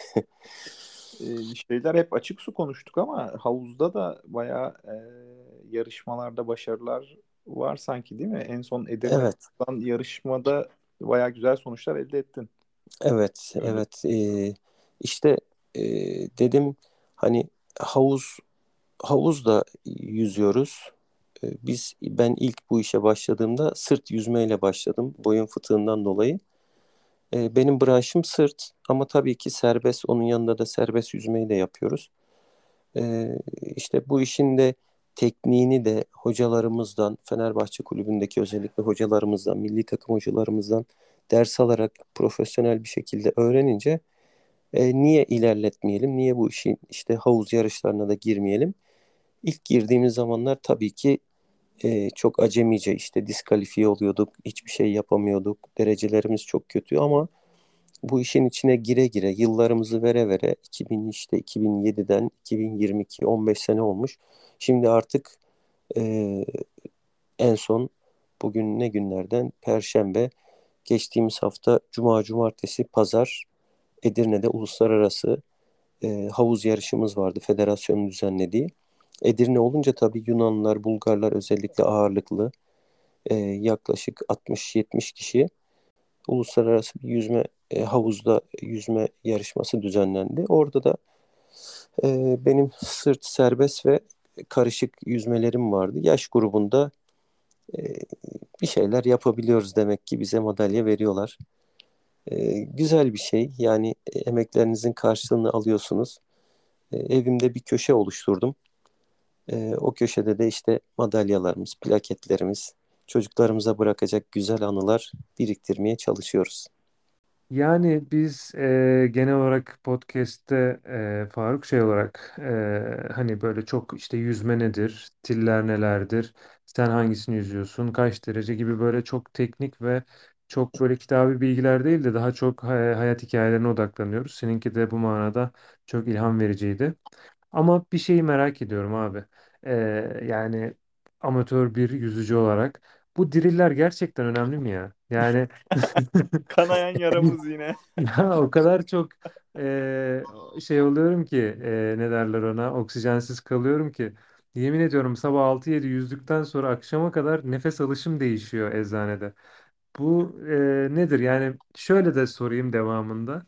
Şeyler hep açık su konuştuk ama havuzda da bayağı yarışmalarda başarılar var sanki değil mi? En son Evet, Edirne'den yarışmada bayağı güzel sonuçlar elde ettin. evet, Öyle. evet. İşte e, dedim hani havuz havuzda yüzüyoruz. Ben ilk bu işe başladığımda sırt yüzmeyle başladım. Boyun fıtığından dolayı. Benim branşım sırt ama tabii ki serbest. Onun yanında da serbest yüzmeyi de yapıyoruz. İşte bu işin de tekniğini de hocalarımızdan, Fenerbahçe Kulübü'ndeki özellikle hocalarımızdan, milli takım hocalarımızdan ders alarak profesyonel bir şekilde öğrenince niye ilerletmeyelim, niye bu işin işte havuz yarışlarına da girmeyelim? İlk girdiğimiz zamanlar tabii ki çok acemice işte diskalifiye oluyorduk, hiçbir şey yapamıyorduk, derecelerimiz çok kötü ama bu işin içine gire gire yıllarımızı vere vere 2007'den 2022 15 sene olmuş. Şimdi artık e, en son bugün ne günlerden Perşembe geçtiğimiz hafta Cuma, Cumartesi, Pazar Edirne'de uluslararası havuz yarışımız vardı federasyonun düzenlediği. Edirne olunca tabii Yunanlılar, Bulgarlar özellikle ağırlıklı yaklaşık 60-70 kişi uluslararası bir havuzda yüzme yarışması düzenlendi. Orada da benim sırt serbest ve karışık yüzmelerim vardı. Yaş grubunda e, bir şeyler yapabiliyoruz demek ki bize madalya veriyorlar. Güzel bir şey. Yani emeklerinizin karşılığını alıyorsunuz. Evimde bir köşe oluşturdum. O köşede de işte madalyalarımız, plaketlerimiz, çocuklarımıza bırakacak güzel anılar biriktirmeye çalışıyoruz. Yani biz genel olarak podcast'te Faruk şey olarak hani böyle çok işte yüzme nedir, stiller nelerdir, sen hangisini yüzüyorsun, kaç derece gibi böyle çok teknik ve çok böyle kitabi bilgiler değil de daha çok hayat hikayelerine odaklanıyoruz. Seninki de bu manada çok ilham vericiydi. Ama bir şeyi merak ediyorum abi. Ee, Yani amatör bir yüzücü olarak bu diriller gerçekten önemli mi ya? Yani Kanayan yaramız yine. ya o kadar çok şey oluyorum ki ne derler ona oksijensiz kalıyorum ki yemin ediyorum sabah 6-7 yüzdükten sonra akşama kadar nefes alışım değişiyor eczanede. Bu nedir? Yani şöyle de sorayım devamında.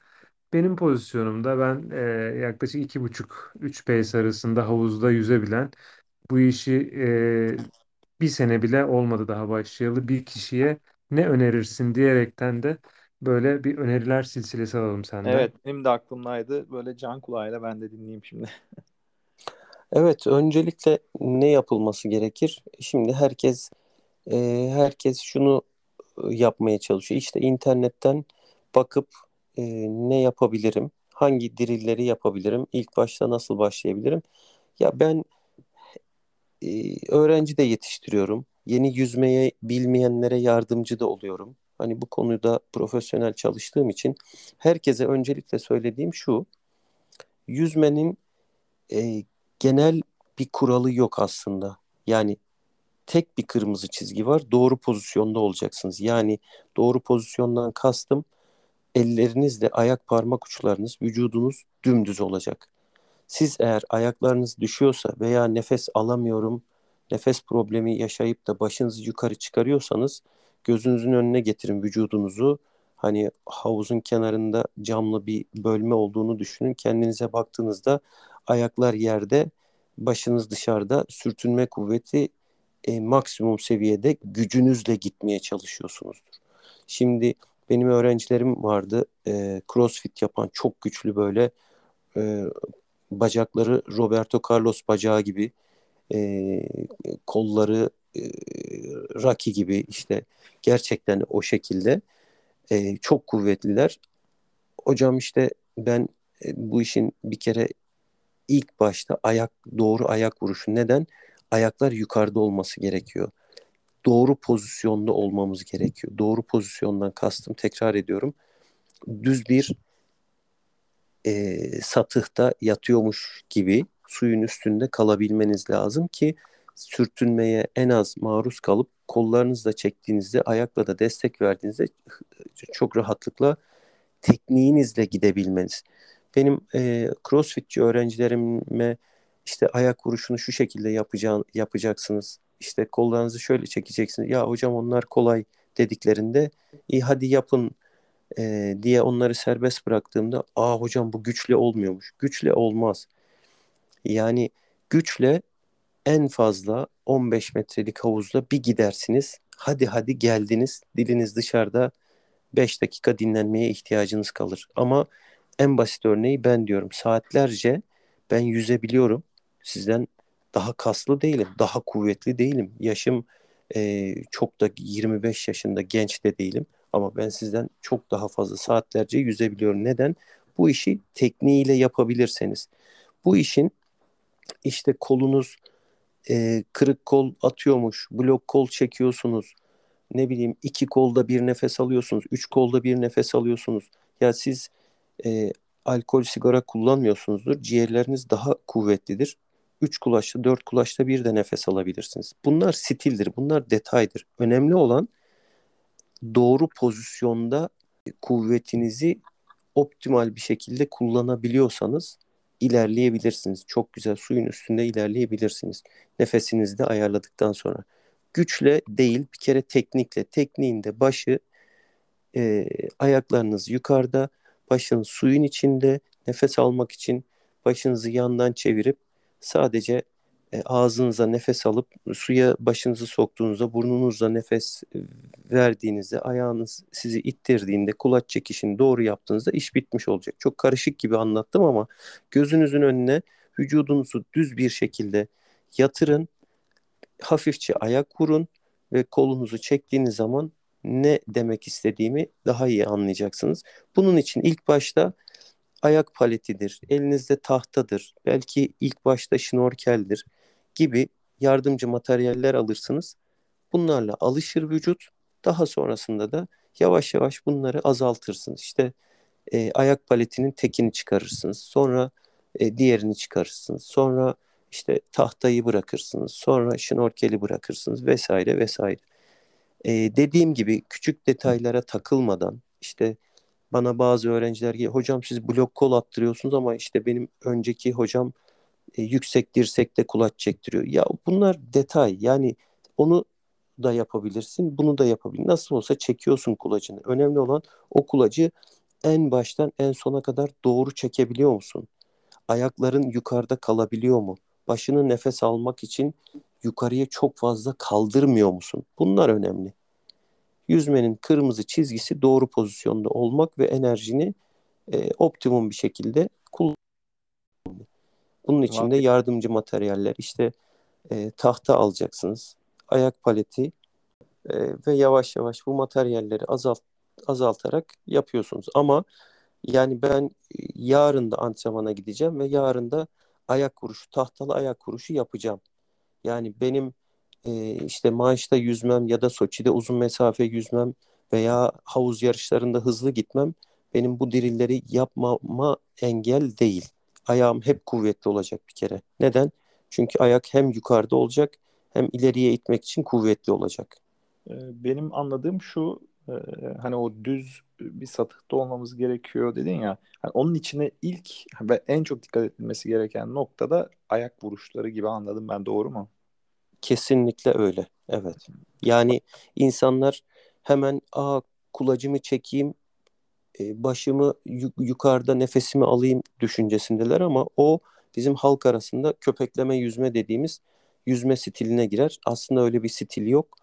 Benim pozisyonumda ben yaklaşık 2,5-3 pace arasında havuzda yüzebilen, bu işi bir sene bile olmadı daha başlayalı bir kişiye ne önerirsin diyerekten de böyle bir öneriler silsilesi alalım senden. Evet, benim de aklımdaydı. Böyle can kulağıyla ben de dinleyeyim şimdi. Evet, öncelikle ne yapılması gerekir? Şimdi herkes şunu yapmaya çalışıyor. İşte internetten bakıp ne yapabilirim? Hangi drilleri yapabilirim? İlk başta nasıl başlayabilirim? Ya ben öğrenci de yetiştiriyorum. Yeni yüzmeye bilmeyenlere yardımcı da oluyorum. Hani bu konuda profesyonel çalıştığım için herkese öncelikle söylediğim şu: yüzmenin e, genel bir kuralı yok aslında. Yani tek bir kırmızı çizgi var. Doğru pozisyonda olacaksınız. Yani doğru pozisyondan kastım, ellerinizle ayak parmak uçlarınız, vücudunuz dümdüz olacak. Siz eğer ayaklarınız düşüyorsa veya nefes alamıyorum, nefes problemi yaşayıp da başınızı yukarı çıkarıyorsanız, gözünüzün önüne getirin vücudunuzu. Hani havuzun kenarında camlı bir bölme olduğunu düşünün. Kendinize baktığınızda ayaklar yerde, başınız dışarıda, sürtünme kuvveti maksimum seviyede, gücünüzle gitmeye çalışıyorsunuzdur. Şimdi benim öğrencilerim vardı, CrossFit yapan, çok güçlü, böyle e, bacakları Roberto Carlos bacağı gibi, e, kolları Rocky gibi, işte gerçekten o şekilde çok kuvvetliler. Hocam işte ben bu işin bir kere ilk başta doğru ayak vuruşu. Neden? Ayaklar yukarıda olması gerekiyor. Doğru pozisyonda olmamız gerekiyor. Doğru pozisyondan kastım, tekrar ediyorum, düz bir satıhta yatıyormuş gibi suyun üstünde kalabilmeniz lazım ki sürtünmeye en az maruz kalıp kollarınızla çektiğinizde, ayakla da destek verdiğinizde çok rahatlıkla tekniğinizle gidebilmeniz. Benim CrossFitçi öğrencilerime işte ayak vuruşunu şu şekilde yapacaksınız. İşte kollarınızı şöyle çekeceksiniz. Ya hocam onlar kolay dediklerinde, iyi hadi yapın diye onları serbest bıraktığımda, aa hocam bu güçle olmuyormuş. Güçle olmaz. Yani güçle en fazla 15 metrelik havuzda bir gidersiniz. Hadi hadi geldiniz. Diliniz dışarıda, 5 dakika dinlenmeye ihtiyacınız kalır. Ama en basit örneği ben diyorum. Saatlerce ben yüzebiliyorum. Sizden daha kaslı değilim, daha kuvvetli değilim. Yaşım çok da 25 yaşında genç de değilim. Ama ben sizden çok daha fazla saatlerce yüzebiliyorum. Neden? Bu işi tekniğiyle yapabilirseniz. Bu işin işte kolunuz kırık kol atıyormuş, blok kol çekiyorsunuz, ne bileyim iki kolda bir nefes alıyorsunuz, üç kolda bir nefes alıyorsunuz. Ya siz e, alkol, sigara kullanmıyorsunuzdur. Ciğerleriniz daha kuvvetlidir. Üç kulaçta, dört kulaçta bir de nefes alabilirsiniz. Bunlar stildir, bunlar detaydır. Önemli olan doğru pozisyonda kuvvetinizi optimal bir şekilde kullanabiliyorsanız ilerleyebilirsiniz. Çok güzel suyun üstünde ilerleyebilirsiniz. Nefesinizi de ayarladıktan sonra. Güçle değil, bir kere teknikle. Tekniğinde başı, ayaklarınız yukarıda, başınız suyun içinde. Nefes almak için başınızı yandan çevirip sadece ağzınıza nefes alıp suya başınızı soktuğunuzda, burnunuzla nefes verdiğinizde, ayağınız sizi ittirdiğinde, kulaç çekişini doğru yaptığınızda iş bitmiş olacak. Çok karışık gibi anlattım ama gözünüzün önüne vücudunuzu düz bir şekilde yatırın, hafifçe ayak vurun ve kolunuzu çektiğiniz zaman ne demek istediğimi daha iyi anlayacaksınız. Bunun için ilk başta ayak paletidir, elinizde tahtadır, belki ilk başta şnorkeldir gibi yardımcı materyaller alırsınız. Bunlarla alışır vücut. Daha sonrasında da yavaş yavaş bunları azaltırsınız. İşte ayak paletinin tekini çıkarırsınız. Sonra diğerini çıkarırsınız. Sonra işte tahtayı bırakırsınız. Sonra şnorkeli bırakırsınız vesaire vesaire. Dediğim gibi küçük detaylara takılmadan, işte bana bazı öğrenciler geliyor, hocam siz blok kol attırıyorsunuz ama işte benim önceki hocam yüksek dirsekte kulaç çektiriyor. Ya bunlar detay, yani onu da yapabilirsin, bunu da yapabilirsin. Nasıl olsa çekiyorsun kulacını. Önemli olan o kulacı en baştan en sona kadar doğru çekebiliyor musun? Ayakların yukarıda kalabiliyor mu? Başını nefes almak için yukarıya çok fazla kaldırmıyor musun? Bunlar önemli. Yüzmenin kırmızı çizgisi doğru pozisyonda olmak ve enerjini optimum bir şekilde kullanmak. Bunun için de Vallahi yardımcı materyaller işte tahta alacaksınız, ayak paleti ve yavaş yavaş bu materyalleri azaltarak yapıyorsunuz. Ama yani ben yarın da antrenmana gideceğim ve yarın da ayak vuruşu, tahtalı ayak vuruşu yapacağım. Yani benim işte Manş'ta yüzmem ya da Soçi'de uzun mesafe yüzmem veya havuz yarışlarında hızlı gitmem benim bu dirilleri yapmama engel değil. Ayağım hep kuvvetli olacak bir kere. Neden? Çünkü ayak hem yukarıda olacak hem ileriye itmek için kuvvetli olacak. benim anladığım şu, hani o düz bir satıhta olmamız gerekiyor dedin ya. Hani onun içine ilk ve en çok dikkat edilmesi gereken noktada ayak vuruşları gibi anladım ben, doğru mu? Kesinlikle öyle. Evet. Yani insanlar hemen kulacımı çekeyim, başımı yukarıda nefesimi alayım düşüncesindeler ama o bizim halk arasında köpekleme yüzme dediğimiz yüzme stiline girer. Aslında öyle bir stil yok.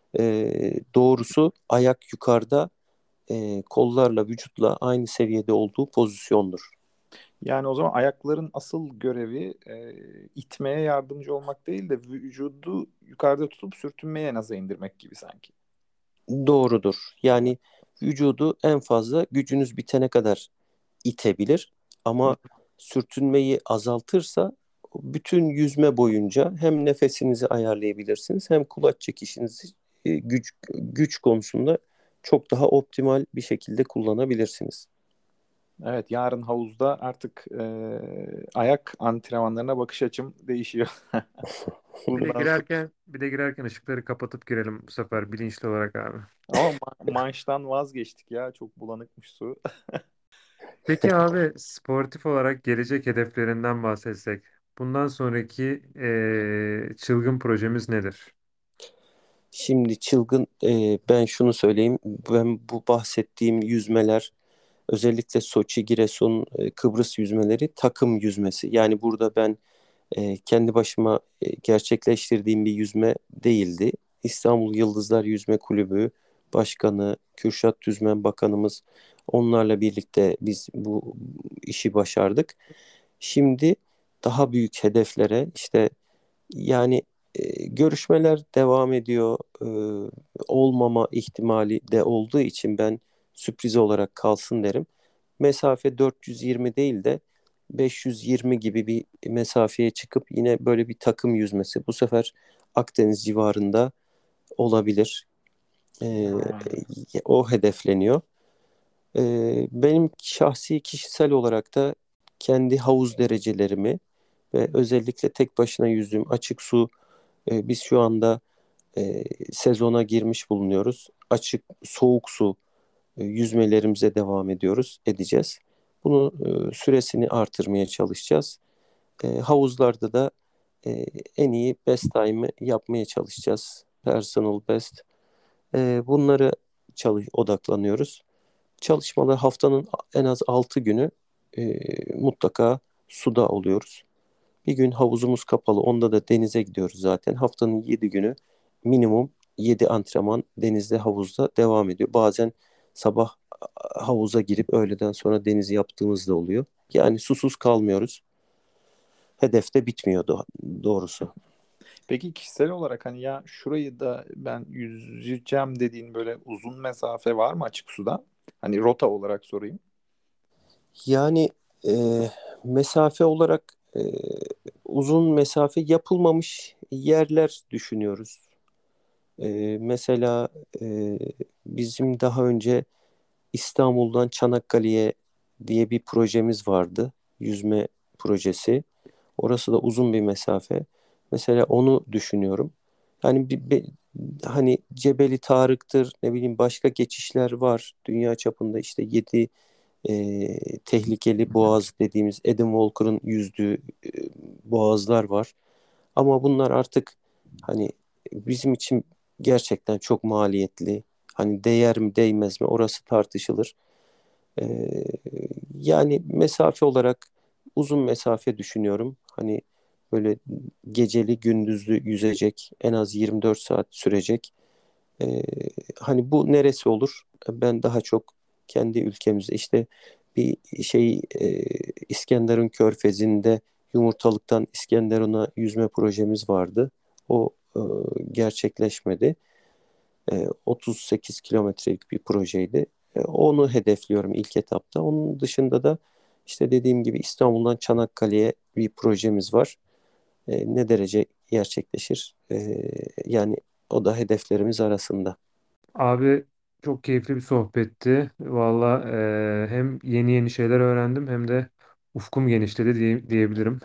Doğrusu ayak yukarıda, kollarla vücutla aynı seviyede olduğu pozisyondur. Yani o zaman ayakların asıl görevi itmeye yardımcı olmak değil de vücudu yukarıda tutup sürtünmeyi en aza indirmek gibi sanki. Doğrudur. Yani vücudu en fazla gücünüz bitene kadar itebilir ama sürtünmeyi azaltırsa bütün yüzme boyunca hem nefesinizi ayarlayabilirsiniz hem kulaç çekişinizi güç konusunda çok daha optimal bir şekilde kullanabilirsiniz. Evet, yarın havuzda artık ayak antrenmanlarına bakış açım değişiyor. Bundan sonra. Bir de girerken ışıkları kapatıp girelim bu sefer bilinçli olarak abi. Ama manştan vazgeçtik ya. Çok bulanıkmış su. Peki abi sportif olarak gelecek hedeflerinden bahsetsek. Bundan sonraki çılgın projemiz nedir? Şimdi çılgın, ben şunu söyleyeyim, ben bu bahsettiğim yüzmeler özellikle Soçi, Giresun, Kıbrıs yüzmeleri takım yüzmesi. Yani burada ben kendi başıma gerçekleştirdiğim bir yüzme değildi. İstanbul Yıldızlar Yüzme Kulübü Başkanı Kürşat Düzmen Bakanımız, onlarla birlikte biz bu işi başardık. Şimdi daha büyük hedeflere işte yani görüşmeler devam ediyor. Olmama ihtimali de olduğu için ben sürpriz olarak kalsın derim. Mesafe 420 değil de 520 gibi bir mesafeye çıkıp yine böyle bir takım yüzmesi. Bu sefer Akdeniz civarında olabilir. Ee, Ha. O hedefleniyor. Benim şahsi kişisel olarak da kendi havuz derecelerimi ve özellikle tek başına yüzdüğüm açık su, biz şu anda sezona girmiş bulunuyoruz. Açık soğuk su yüzmelerimize devam edeceğiz. Bunu süresini artırmaya çalışacağız. Havuzlarda da en iyi best time'ı yapmaya çalışacağız. Personal best. Bunları odaklanıyoruz. Çalışmalar haftanın en az 6 günü mutlaka suda oluyoruz. Bir gün havuzumuz kapalı. Onda da denize gidiyoruz zaten. Haftanın 7 günü minimum 7 antrenman denizde, havuzda devam ediyor. Bazen sabah havuza girip öğleden sonra denizi yaptığımız da oluyor. Yani susuz kalmıyoruz. Hedef de bitmiyor doğrusu. Peki kişisel olarak hani ya şurayı da ben yüzeceğim dediğin böyle uzun mesafe var mı açık suda? Hani rota olarak sorayım. Yani e, mesafe olarak uzun mesafe yapılmamış yerler düşünüyoruz. Mesela e, bizim daha önce İstanbul'dan Çanakkale'ye diye bir projemiz vardı. Yüzme projesi. Orası da uzun bir mesafe. Mesela onu düşünüyorum. Yani hani Cebeli Tarık'tır, ne bileyim başka geçişler var. Dünya çapında işte 7 tehlikeli boğaz dediğimiz Adam Walker'ın yüzdüğü boğazlar var. Ama bunlar artık hani bizim için gerçekten çok maliyetli. Hani değer mi değmez mi orası tartışılır. E, Yani mesafe olarak uzun mesafe düşünüyorum. Hani böyle geceli gündüzlü yüzecek, en az 24 saat sürecek. Ee, Hani bu neresi olur? Ben daha çok kendi ülkemizde işte bir şey, İskenderun Körfezi'nde Yumurtalık'tan İskenderun'a yüzme projemiz vardı. O gerçekleşmedi. 38 kilometrelik bir projeydi. Onu hedefliyorum ilk etapta. Onun dışında da işte dediğim gibi İstanbul'dan Çanakkale'ye bir projemiz var. Ne derece gerçekleşir? Yani o da hedeflerimiz arasında. Abi çok keyifli bir sohbetti. Valla hem yeni yeni şeyler öğrendim hem de ufkum genişledi diyebilirim.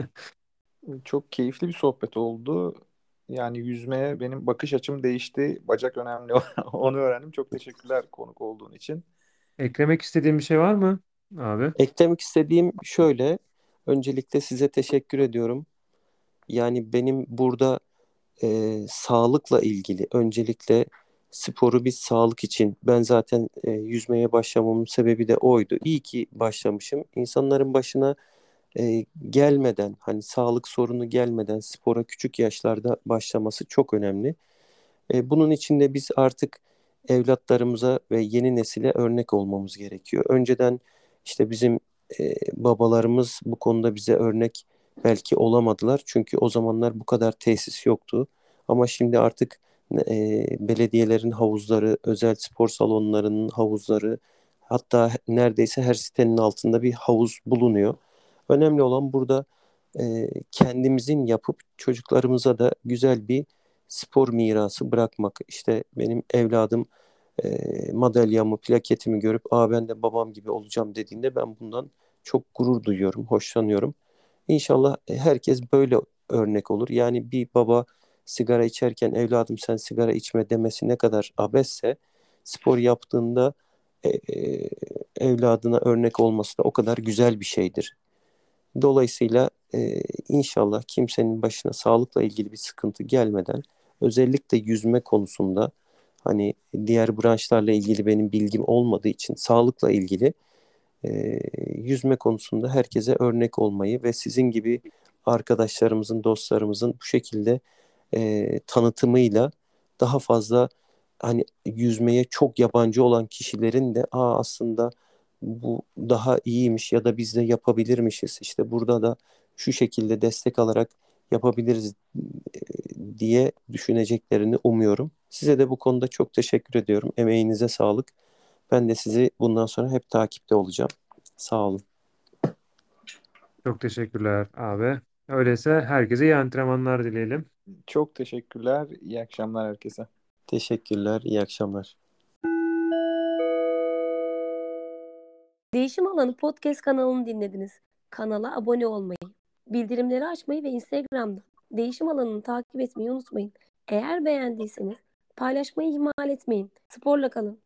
Çok keyifli bir sohbet oldu. Yani yüzmeye benim bakış açım değişti. Bacak önemli. Onu öğrendim. Çok teşekkürler konuk olduğun için. Eklemek istediğim bir şey var mı abi? Eklemek istediğim şöyle, öncelikle size teşekkür ediyorum. Yani benim burada sağlıkla ilgili öncelikle sporu biz sağlık için ben zaten yüzmeye başlamamın sebebi de oydu. İyi ki başlamışım. İnsanların başına gelmeden hani sağlık sorunu gelmeden spora küçük yaşlarda başlaması çok önemli. Bunun için de biz artık evlatlarımıza ve yeni nesile örnek olmamız gerekiyor. Önceden işte bizim babalarımız bu konuda bize örnek belki olamadılar. Çünkü o zamanlar bu kadar tesis yoktu. Ama şimdi artık belediyelerin havuzları, özel spor salonlarının havuzları, hatta neredeyse her sitenin altında bir havuz bulunuyor. Önemli olan burada kendimizin yapıp çocuklarımıza da güzel bir spor mirası bırakmak. İşte benim evladım madalyamı, plaketimi görüp ben de babam gibi olacağım dediğinde ben bundan çok gurur duyuyorum, hoşlanıyorum. İnşallah herkes böyle örnek olur. Yani bir baba sigara içerken evladım sen sigara içme demesi ne kadar abesse, spor yaptığında evladına örnek olması da o kadar güzel bir şeydir. Dolayısıyla inşallah kimsenin başına sağlıkla ilgili bir sıkıntı gelmeden, özellikle yüzme konusunda hani diğer branşlarla ilgili benim bilgim olmadığı için sağlıkla ilgili yüzme konusunda herkese örnek olmayı ve sizin gibi arkadaşlarımızın, dostlarımızın bu şekilde tanıtımıyla daha fazla hani yüzmeye çok yabancı olan kişilerin de aslında bu daha iyiymiş ya da biz de yapabilirmişiz. İşte burada da şu şekilde destek alarak yapabiliriz diye düşüneceklerini umuyorum. Size de bu konuda çok teşekkür ediyorum. Emeğinize sağlık. Ben de sizi bundan sonra hep takipte olacağım. Sağ olun. Çok teşekkürler abi. Öyleyse herkese iyi antrenmanlar dileyelim. Çok teşekkürler. İyi akşamlar herkese. Teşekkürler. İyi akşamlar. Değişim Alanı Podcast kanalını dinlediniz. Kanala abone olmayı, bildirimleri açmayı ve Instagram'da Değişim Alanı'nı takip etmeyi unutmayın. Eğer beğendiyseniz paylaşmayı ihmal etmeyin. Sporla kalın.